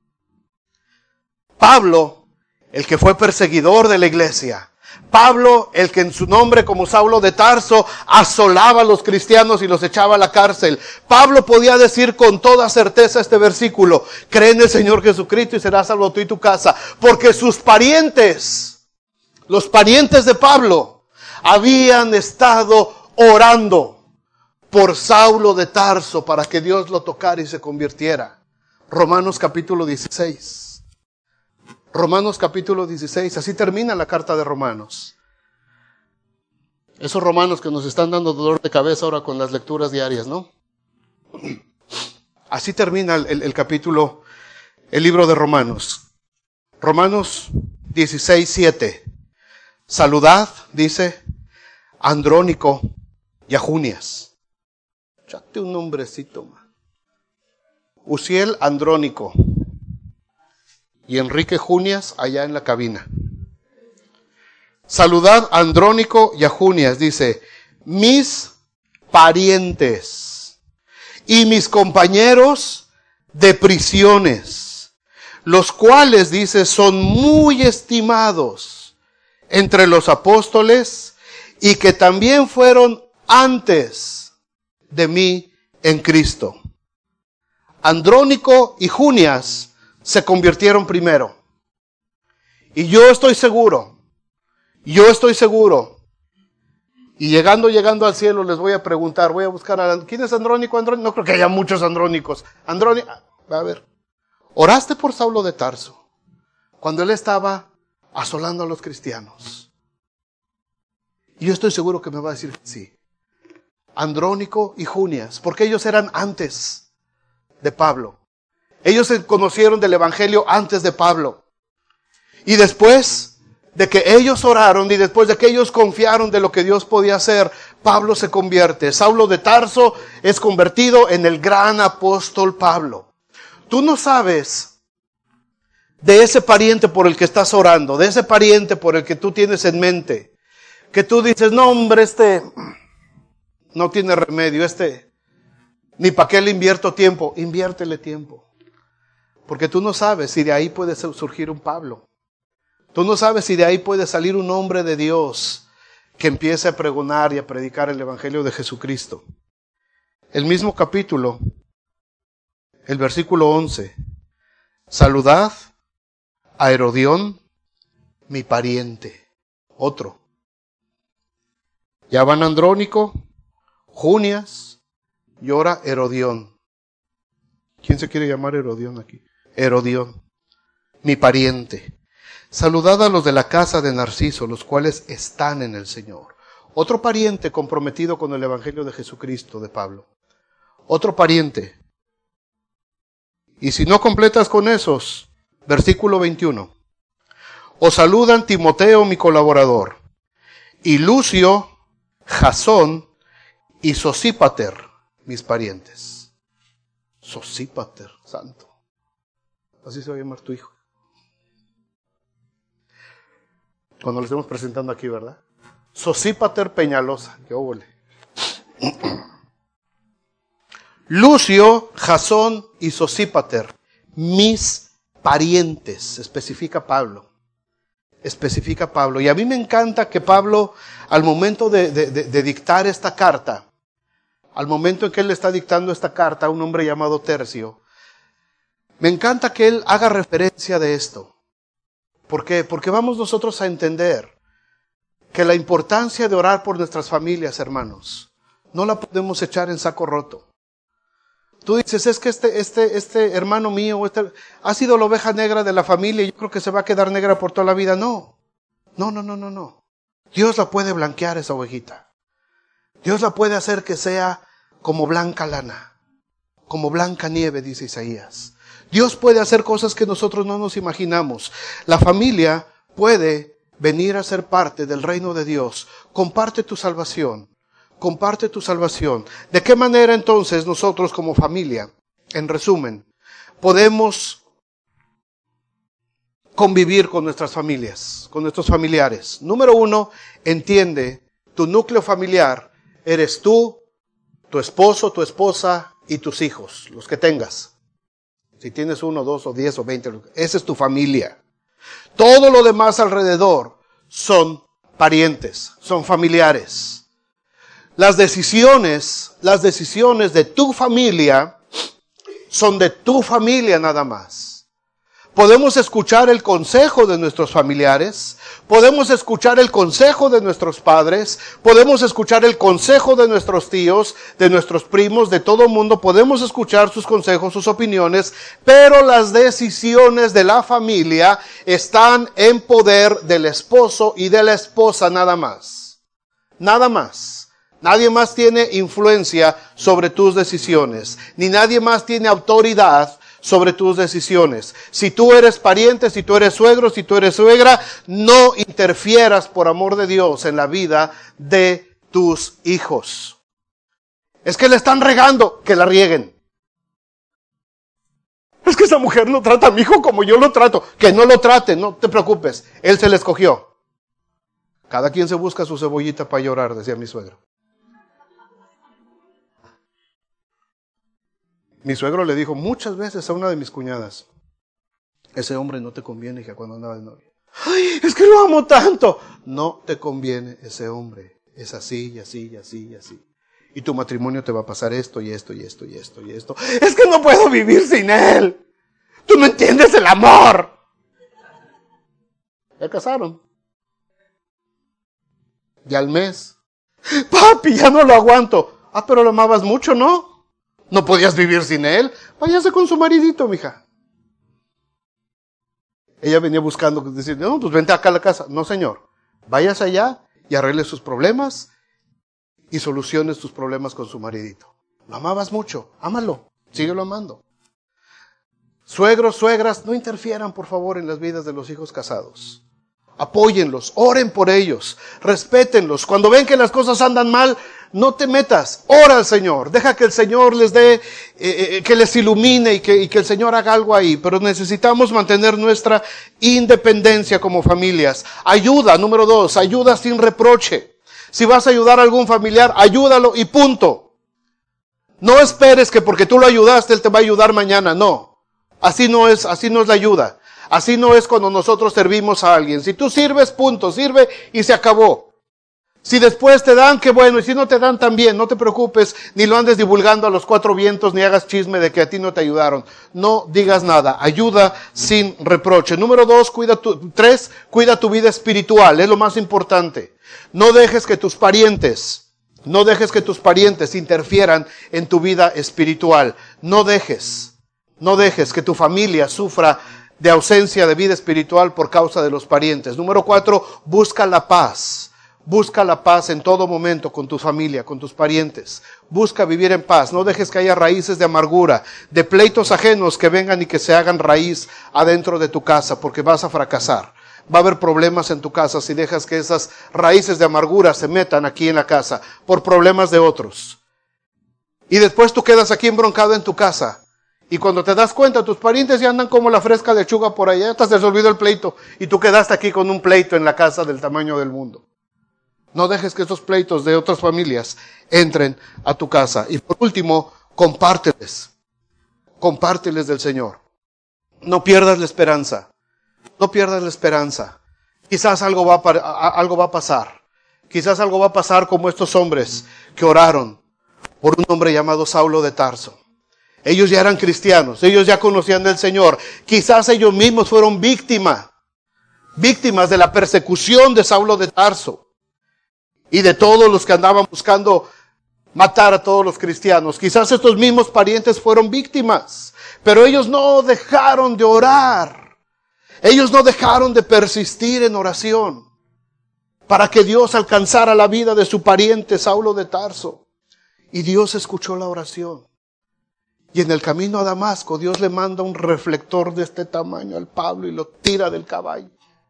Pablo, el que fue perseguidor de la iglesia. Pablo, el que en su nombre como Saulo de Tarso asolaba a los cristianos y los echaba a la cárcel. Pablo podía decir con toda certeza este versículo: cree en el Señor Jesucristo y serás salvo tú y tu casa. Porque sus parientes, los parientes de Pablo, habían estado orando por Saulo de Tarso para que Dios lo tocara y se convirtiera. Romanos capítulo dieciséis. Romanos capítulo dieciséis. Así termina la carta de Romanos. Esos romanos que nos están dando dolor de cabeza ahora con las lecturas diarias, ¿no? Así termina el, el, el capítulo, el libro de Romanos. Romanos dieciséis, siete. Saludad, dice, Andrónico y a Junias. Échate un nombrecito más. Uziel Andrónico y Enrique Junias allá en la cabina. Saludad a Andrónico y a Junias, dice, mis parientes y mis compañeros de prisiones, los cuales, dice, son muy estimados entre los apóstoles y que también fueron antes de mí en Cristo. Andrónico y Junias se convirtieron primero. Y yo estoy seguro, yo estoy seguro, y llegando, llegando al cielo les voy a preguntar, voy a buscar a, ¿quién es Andrónico? Andrónico? No creo que haya muchos Andrónicos. Andrónico, a ver, oraste por Saulo de Tarso, cuando él estaba asolando a los cristianos. Y yo estoy seguro que me va a decir sí. Andrónico y Junias, porque ellos eran antes de Pablo. Ellos se conocieron del evangelio antes de Pablo. Y después de que ellos oraron y después de que ellos confiaron de lo que Dios podía hacer, Pablo se convierte. Saulo de Tarso es convertido en el gran apóstol Pablo. Tú no sabes de ese pariente por el que estás orando, de ese pariente por el que tú tienes en mente, que tú dices, no hombre, este no tiene remedio, este, ni para qué le invierto tiempo. Inviértele tiempo. Porque tú no sabes si de ahí puede surgir un Pablo. Tú no sabes si de ahí puede salir un hombre de Dios que empiece a pregonar y a predicar el evangelio de Jesucristo. El mismo capítulo, el versículo once. Saludad a Herodión, mi pariente. Otro. Ya van Andrónico, Junias y ahora Herodión. ¿Quién se quiere llamar Herodión aquí? Herodión, mi pariente. Saludad a los de la casa de Narciso, los cuales están en el Señor. Otro pariente comprometido con el evangelio de Jesucristo de Pablo. Otro pariente. Y si no completas con esos, versículo veintiuno. Os saludan Timoteo, mi colaborador, y Lucio, Jasón y Sosípater, mis parientes. Sosípater, santo. Así se va a llamar tu hijo. Cuando lo estemos presentando aquí, ¿verdad? Sosípater Peñalosa. Qué óvole. Lucio, Jasón y Sosípater, mis parientes, especifica Pablo. Especifica Pablo. Y a mí me encanta que Pablo, al momento de, de, de, de dictar esta carta, al momento en que él le está dictando esta carta a un hombre llamado Tercio, me encanta que él haga referencia de esto. ¿Por qué? Porque vamos nosotros a entender que la importancia de orar por nuestras familias, hermanos, no la podemos echar en saco roto. Tú dices, es que este, este, este hermano mío este, ha sido la oveja negra de la familia y yo creo que se va a quedar negra por toda la vida. No, no, no, no, no, no. Dios la puede blanquear esa ovejita. Dios la puede hacer que sea como blanca lana, como blanca nieve, dice Isaías. Dios puede hacer cosas que nosotros no nos imaginamos. La familia puede venir a ser parte del reino de Dios. Comparte tu salvación. Comparte tu salvación. ¿De qué manera entonces nosotros como familia, en resumen, podemos convivir con nuestras familias, con nuestros familiares? Número uno, entiende, tu núcleo familiar eres tú, tu esposo, tu esposa y tus hijos, los que tengas. Si tienes uno, dos o diez o veinte, esa es tu familia. Todo lo demás alrededor son parientes, son familiares. Las decisiones, las decisiones de tu familia son de tu familia nada más. Podemos escuchar el consejo de nuestros familiares, podemos escuchar el consejo de nuestros padres, podemos escuchar el consejo de nuestros tíos, de nuestros primos, de todo el mundo, podemos escuchar sus consejos, sus opiniones, pero las decisiones de la familia están en poder del esposo y de la esposa nada más. Nada más. Nadie más tiene influencia sobre tus decisiones, ni nadie más tiene autoridad sobre tus decisiones. Si tú eres pariente, si tú eres suegro, si tú eres suegra, no interfieras por amor de Dios en la vida de tus hijos. Es que le están regando, que la rieguen. Es que esa mujer no trata a mi hijo como yo lo trato. Que no lo trate, no te preocupes. Él se le escogió. Cada quien se busca su cebollita para llorar, decía mi suegro. Mi suegro le dijo muchas veces a una de mis cuñadas, ese hombre no te conviene, hija, cuando andaba de novia. Ay, es que lo amo tanto. No te conviene ese hombre. Es así y así y así y así. Y tu matrimonio te va a pasar esto y esto y esto y esto y esto. Es que no puedo vivir sin él. Tú no entiendes el amor. Se casaron. Y al mes, papi, ya no lo aguanto. Ah, pero lo amabas mucho, ¿no? No podías vivir sin él. Váyase con su maridito, mija. Ella venía buscando, decir, no, pues vente acá a la casa. No, señor. Váyase allá y arregle sus problemas y solucione sus problemas con su maridito. Lo amabas mucho. Ámalo. Síguelo amando. Suegros, suegras, no interfieran, por favor, en las vidas de los hijos casados. Apóyenlos, oren por ellos, respétenlos. Cuando ven que las cosas andan mal, no te metas, ora al Señor, deja que el Señor les dé, eh, eh, que les ilumine y que, y que el Señor haga algo ahí. Pero necesitamos mantener nuestra independencia como familias. Ayuda, número dos, ayuda sin reproche. Si vas a ayudar a algún familiar, ayúdalo y punto. No esperes que porque tú lo ayudaste, Él te va a ayudar mañana, no. Así no es, así no es la ayuda. Así no es cuando nosotros servimos a alguien. Si tú sirves, punto, sirve y se acabó. Si después te dan, qué bueno, y si no te dan también, no te preocupes, ni lo andes divulgando a los cuatro vientos, ni hagas chisme de que a ti no te ayudaron. No digas nada, ayuda sin reproche. Número dos, cuida tu, tres, cuida tu vida espiritual, es lo más importante. No dejes que tus parientes, no dejes que tus parientes interfieran en tu vida espiritual. No dejes, no dejes que tu familia sufra de ausencia de vida espiritual por causa de los parientes. Número cuatro, busca la paz. Busca la paz en todo momento con tu familia, con tus parientes. Busca vivir en paz. No dejes que haya raíces de amargura, de pleitos ajenos que vengan y que se hagan raíz adentro de tu casa, porque vas a fracasar. Va a haber problemas en tu casa si dejas que esas raíces de amargura se metan aquí en la casa por problemas de otros. Y después tú quedas aquí embroncado en tu casa. Y cuando te das cuenta, tus parientes ya andan como la fresca lechuga por allá, hasta se les olvidó el pleito, y tú quedaste aquí con un pleito en la casa del tamaño del mundo. No dejes que esos pleitos de otras familias entren a tu casa. Y por último, compárteles. Compárteles del Señor. No pierdas la esperanza. No pierdas la esperanza. Quizás algo va a, algo va a pasar. Quizás algo va a pasar como estos hombres que oraron por un hombre llamado Saulo de Tarso. Ellos ya eran cristianos, ellos ya conocían del Señor. Quizás ellos mismos fueron víctimas, víctimas de la persecución de Saulo de Tarso y de todos los que andaban buscando matar a todos los cristianos. Quizás estos mismos parientes fueron víctimas, pero ellos no dejaron de orar. Ellos no dejaron de persistir en oración para que Dios alcanzara la vida de su pariente Saulo de Tarso. Y Dios escuchó la oración. Y en el camino a Damasco, Dios le manda un reflector de este tamaño al Pablo y lo tira del caballo.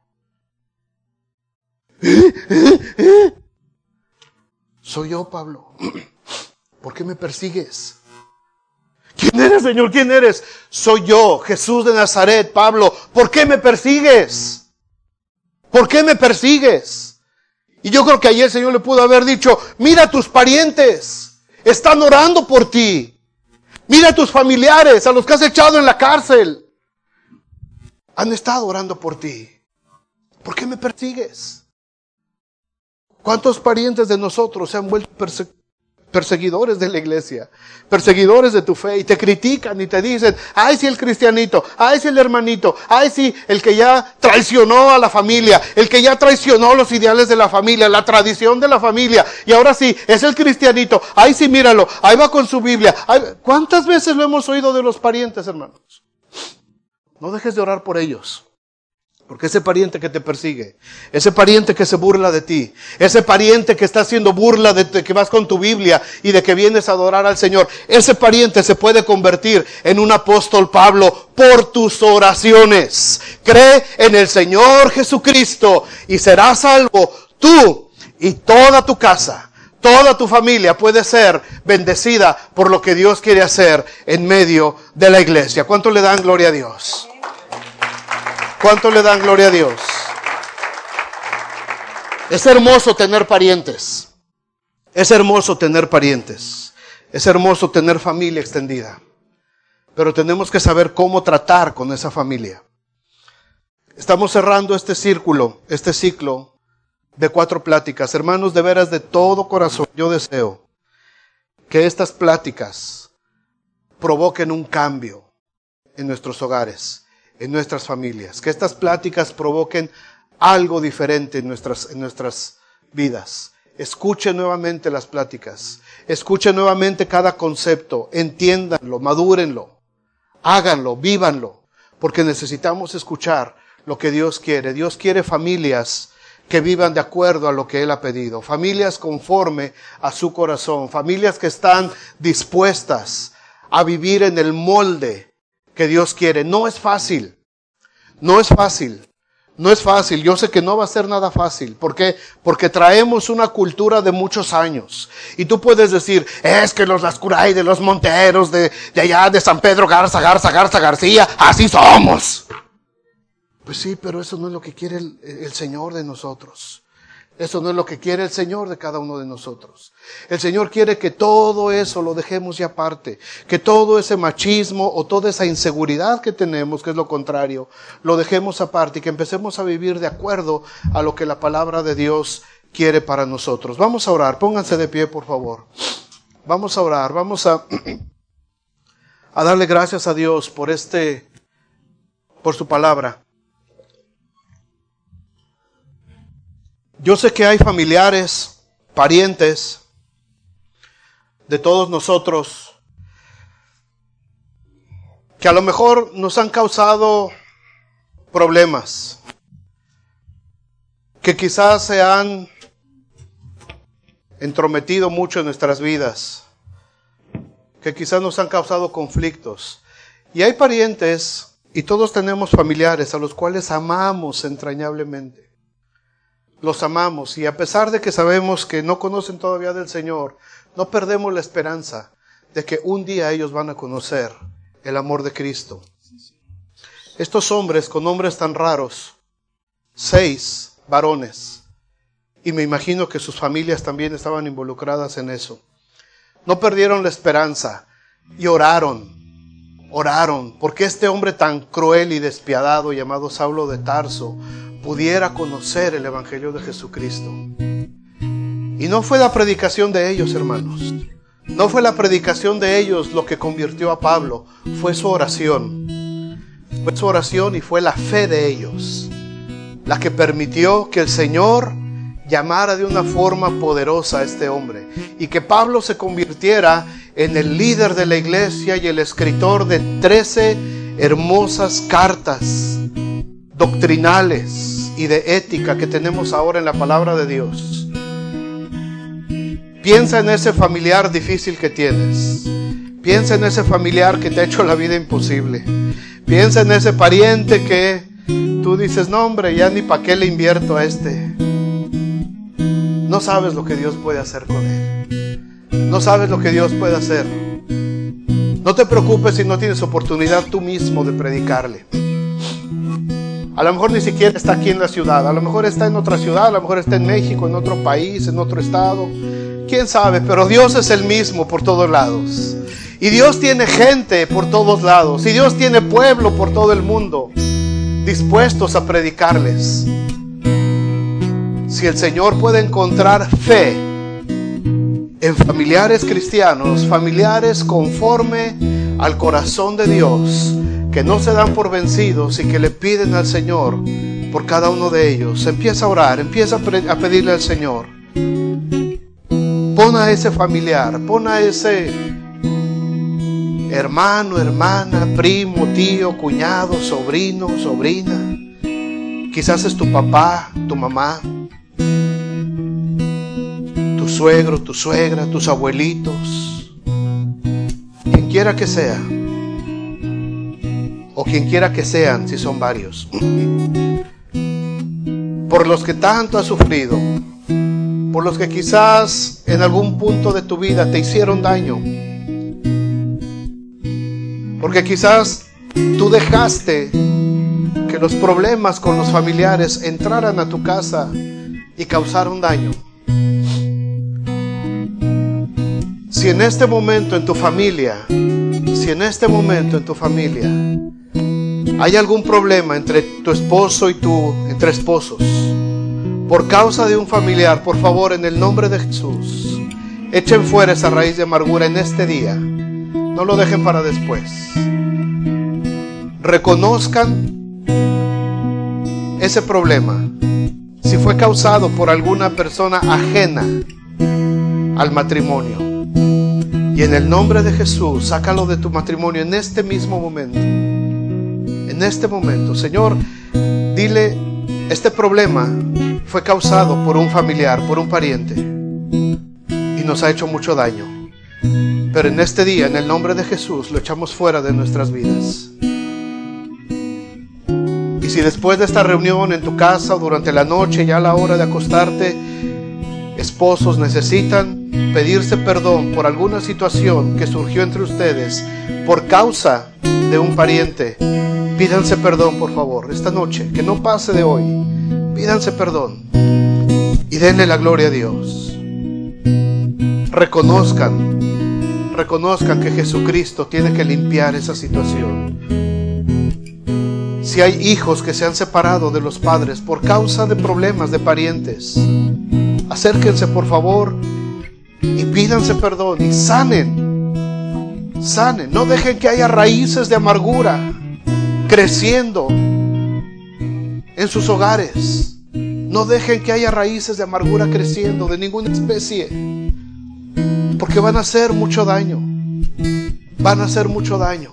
¿Eh? ¿Eh? ¿Eh? Soy yo, Pablo. ¿Por qué me persigues? ¿Quién eres, Señor? ¿Quién eres? Soy yo, Jesús de Nazaret, Pablo. ¿Por qué me persigues? ¿Por qué me persigues? Y yo creo que ahí el Señor le pudo haber dicho, mira a tus parientes, están orando por ti. Mira a tus familiares, a los que has echado en la cárcel. Han estado orando por ti. ¿Por qué me persigues? ¿Cuántos parientes de nosotros se han vuelto perse- perseguidores de la iglesia? Perseguidores de tu fe y te critican y te dicen, ay sí el cristianito, ay sí el hermanito, ay sí el que ya traicionó a la familia, el que ya traicionó los ideales de la familia, la tradición de la familia, y ahora sí, es el cristianito, ay sí míralo, ahí va con su Biblia. Ay, ¿cuántas veces lo hemos oído de los parientes, hermanos? No dejes de orar por ellos. Porque ese pariente que te persigue, ese pariente que se burla de ti, ese pariente que está haciendo burla de que vas con tu Biblia y de que vienes a adorar al Señor, ese pariente se puede convertir en un apóstol Pablo por tus oraciones. Cree en el Señor Jesucristo y serás salvo tú y toda tu casa. Toda tu familia puede ser bendecida por lo que Dios quiere hacer en medio de la iglesia. ¿Cuánto le dan gloria a Dios? ¿Cuánto le dan gloria a Dios? Es hermoso tener parientes. Es hermoso tener parientes. Es hermoso tener familia extendida. Pero tenemos que saber cómo tratar con esa familia. Estamos cerrando este círculo, este ciclo de cuatro pláticas. Hermanos, de veras, de todo corazón, yo deseo que estas pláticas provoquen un cambio en nuestros hogares, en nuestras familias, que estas pláticas provoquen algo diferente en nuestras, en nuestras vidas. Escuche nuevamente las pláticas, escuche nuevamente cada concepto, entiéndanlo, madúrenlo, háganlo, vívanlo, porque necesitamos escuchar lo que Dios quiere. Dios quiere familias que vivan de acuerdo a lo que Él ha pedido, familias conforme a su corazón, familias que están dispuestas a vivir en el molde que Dios quiere. No es fácil, no es fácil, no es fácil. Yo sé que no va a ser nada fácil. ¿Por qué? Porque traemos una cultura de muchos años. Y tú puedes decir, es que los Lascuray, de los Monteros, de, de allá, de San Pedro Garza, Garza, Garza, García, así somos. Pues sí, pero eso no es lo que quiere el, el Señor de nosotros. Eso no es lo que quiere el Señor de cada uno de nosotros. El Señor quiere que todo eso lo dejemos ya aparte, que todo ese machismo o toda esa inseguridad que tenemos, que es lo contrario, lo dejemos aparte y que empecemos a vivir de acuerdo a lo que la palabra de Dios quiere para nosotros. Vamos a orar, pónganse de pie por favor. Vamos a orar, vamos a, a darle gracias a Dios por este, por su palabra. Yo sé que hay familiares, parientes de todos nosotros que a lo mejor nos han causado problemas, que quizás se han entrometido mucho en nuestras vidas, que quizás nos han causado conflictos. Y hay parientes, y todos tenemos familiares a los cuales amamos entrañablemente. Los amamos, y a pesar de que sabemos que no conocen todavía del Señor, no perdemos la esperanza de que un día ellos van a conocer el amor de Cristo. Estos hombres con nombres tan raros, seis varones, y me imagino que sus familias también estaban involucradas en eso, no perdieron la esperanza y oraron, oraron, porque este hombre tan cruel y despiadado llamado Saulo de Tarso pudiera conocer el Evangelio de Jesucristo. Y no fue la predicación de ellos, hermanos. No fue la predicación de ellos lo que convirtió a Pablo. Fue su oración. Fue su oración y fue la fe de ellos la que permitió que el Señor llamara de una forma poderosa a este hombre. Y que Pablo se convirtiera en el líder de la iglesia y el escritor de trece hermosas cartas doctrinales y de ética que tenemos ahora en la palabra de Dios. Piensa en ese familiar difícil que tienes. Piensa en ese familiar que te ha hecho la vida imposible. Piensa en ese pariente que tú dices, no hombre, ya ni para qué le invierto a este. No sabes lo que Dios puede hacer con él. No sabes lo que Dios puede hacer. No te preocupes si no tienes oportunidad tú mismo de predicarle. A lo mejor ni siquiera está aquí en la ciudad. A lo mejor está en otra ciudad. A lo mejor está en México, en otro país, en otro estado. Quién sabe, pero Dios es el mismo por todos lados. Y Dios tiene gente por todos lados. Y Dios tiene pueblo por todo el mundo dispuestos a predicarles. Si el Señor puede encontrar fe en familiares cristianos, familiares conforme al corazón de Dios, que no se dan por vencidos y que le piden al Señor por cada uno de ellos, empieza a orar, empieza a pedirle al Señor. Pon a ese familiar, pon a ese hermano, hermana, primo, tío, cuñado, sobrino, sobrina. Quizás es tu papá, tu mamá, tu suegro, tu suegra, tus abuelitos, quien quiera que sea, o quien quiera que sean, si son varios, por los que tanto has sufrido, por los que quizás en algún punto de tu vida te hicieron daño, porque quizás tú dejaste que los problemas con los familiares entraran a tu casa y causaron daño. Si en este momento en tu familia, si en este momento en tu familia hay algún problema entre tu esposo y tú, entre esposos, por causa de un familiar, por favor, en el nombre de Jesús, echen fuera esa raíz de amargura en este día. No lo dejen para después. Reconozcan ese problema. Si fue causado por alguna persona ajena al matrimonio, y en el nombre de Jesús, sácalo de tu matrimonio en este mismo momento. En este momento, Señor, dile, este problema fue causado por un familiar, por un pariente, y nos ha hecho mucho daño. Pero en este día, en el nombre de Jesús, lo echamos fuera de nuestras vidas. Y si después de esta reunión en tu casa o durante la noche, ya a la hora de acostarte, esposos necesitan pedirse perdón por alguna situación que surgió entre ustedes por causa de un pariente, pídanse perdón, por favor, esta noche, que no pase de hoy. Pídanse perdón y denle la gloria a Dios. Reconozcan, reconozcan que Jesucristo tiene que limpiar esa situación. Si hay hijos que se han separado de los padres por causa de problemas de parientes, acérquense por favor y pídanse perdón y sanen, sanen. No dejen que haya raíces de amargura creciendo en sus hogares. No dejen que haya raíces de amargura creciendo de ninguna especie, porque van a hacer mucho daño. Van a hacer mucho daño.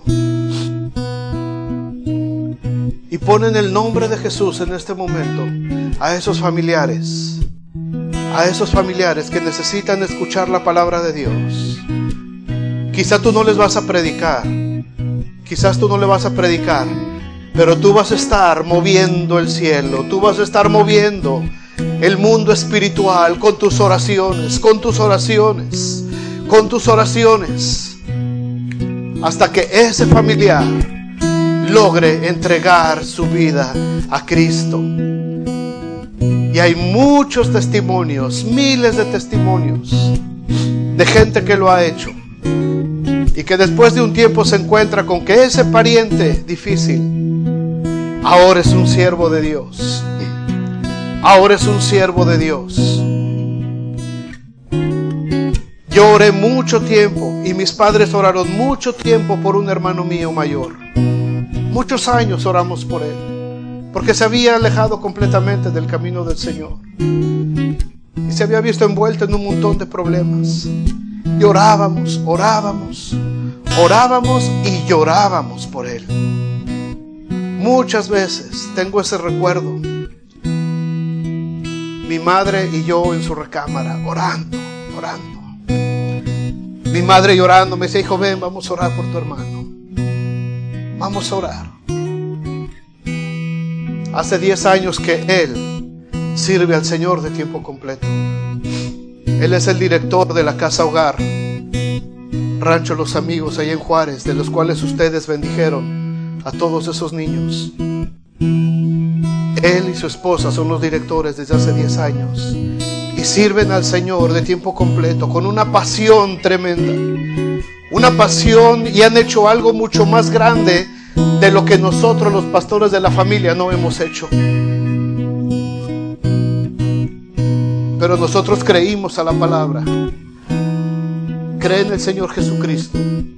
Y ponen el nombre de Jesús en este momento a esos familiares, a esos familiares que necesitan escuchar la palabra de Dios. Quizá tú no les vas a predicar, quizás tú no le vas a predicar, pero tú vas a estar moviendo el cielo, tú vas a estar moviendo el mundo espiritual con tus oraciones, con tus oraciones, con tus oraciones, hasta que ese familiar logre entregar su vida a Cristo. Y hay muchos testimonios, miles de testimonios de gente que lo ha hecho y que después de un tiempo se encuentra con que ese pariente difícil ahora es un siervo de Dios. Ahora es un siervo de Dios. Yo oré mucho tiempo y mis padres oraron mucho tiempo por un hermano mío mayor. Muchos años oramos por él, porque se había alejado completamente del camino del Señor y se había visto envuelto en un montón de problemas. Y orábamos, orábamos, orábamos y llorábamos por él. Muchas veces tengo ese recuerdo. Mi madre y yo en su recámara, orando, orando. Mi madre llorando me decía, hijo, ven, vamos a orar por tu hermano. Vamos a orar. Hace diez años que él sirve al Señor de tiempo completo. Él es el director de la Casa Hogar, Rancho Los Amigos, allá en Juárez, de los cuales ustedes bendijeron a todos esos niños. Él y su esposa son los directores desde hace diez años y sirven al Señor de tiempo completo con una pasión tremenda, una pasión, y han hecho algo mucho más grande de lo que nosotros los pastores de la familia no hemos hecho. Pero nosotros creímos a la palabra. Cree en el Señor Jesucristo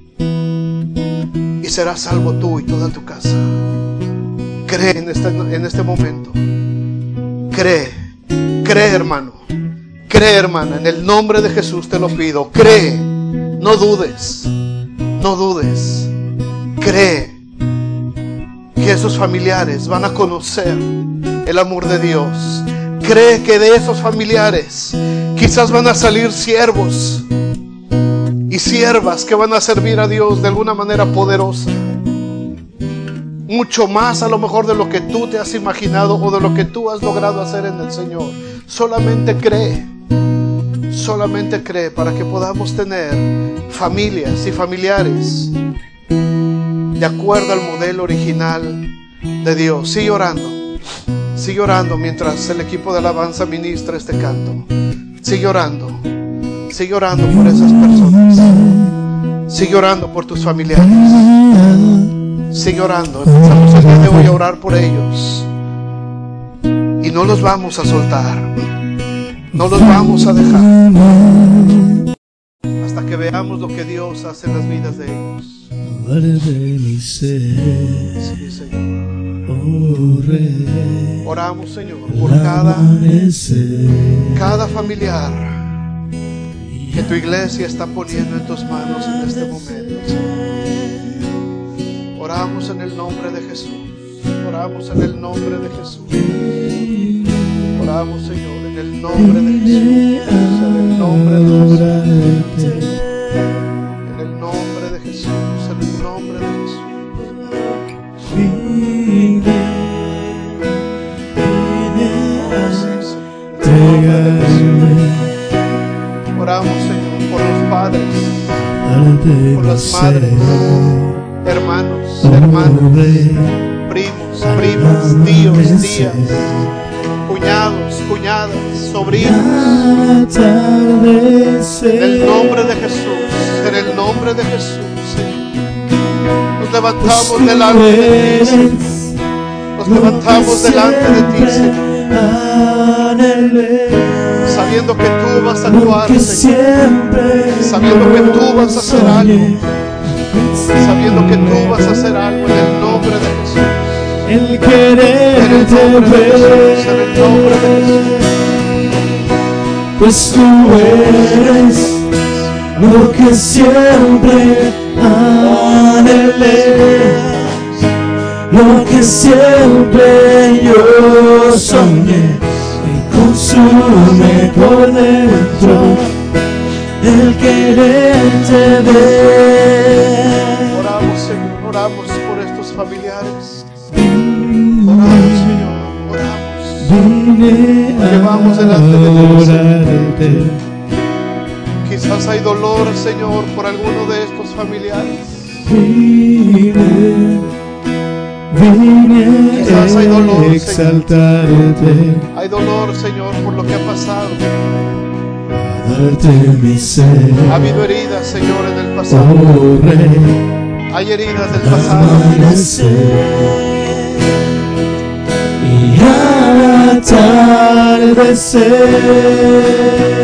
y serás salvo tú y toda tu casa. Cree en este, en este momento. Cree, cree, hermano. Cree, hermana, en el nombre de Jesús te lo pido. Cree, no dudes, no dudes. Cree que esos familiares van a conocer el amor de Dios. Cree que de esos familiares quizás van a salir siervos y siervas que van a servir a Dios de alguna manera poderosa. Mucho más a lo mejor de lo que tú te has imaginado o de lo que tú has logrado hacer en el Señor. Solamente cree, solamente cree para que podamos tener familias y familiares de acuerdo al modelo original de Dios. Sigue orando, sigue orando mientras el equipo de alabanza ministra este canto. Sigue orando, sigue orando por esas personas. Sigue orando por tus familiares. Sigue orando. Empezamos el día de hoy a orar por ellos y no los vamos a soltar, no los vamos a dejar hasta que veamos lo que Dios hace en las vidas de ellos. Sí, Señor. Oramos, Señor, por cada, cada familiar que tu iglesia está poniendo en tus manos en este momento, Señor. Oramos en el nombre de Jesús. Oramos en el nombre de Jesús. Oramos, Señor, en el nombre de Jesús. En el nombre de Jesús. En el nombre de Jesús. En el nombre de Jesús. Oramos, Señor, por los padres, por las madres, hermanos, hermanos, primos, primas, tíos, tías, cuñados, cuñadas, sobrinos. En el nombre de Jesús, en el nombre de Jesús, Señor. Nos levantamos delante de ti, Señor. Nos levantamos delante de ti, Señor. Sabiendo que tú vas a actuar, Señor. Sabiendo que tú vas a hacer algo. Sabiendo que tú vas a hacer algo en el nombre de Jesús. El querer En el nombre de Jesús. En el nombre de Jesús. Pues tú eres lo que siempre anhelé, lo que siempre yo soñé. Consume por dentro el quererte ver. Oramos, Señor, oramos por estos familiares. Oramos, Señor, oramos. Llevamos delante de Dios. Quizás hay dolor, Señor, por alguno de estos familiares. Quizás hay dolor, exaltarte. Hay dolor, Señor, por lo que ha pasado. Darte mi ser. Ha habido heridas, Señor, en el pasado. Oh, Rey, hay heridas del pasado. Y al atardecer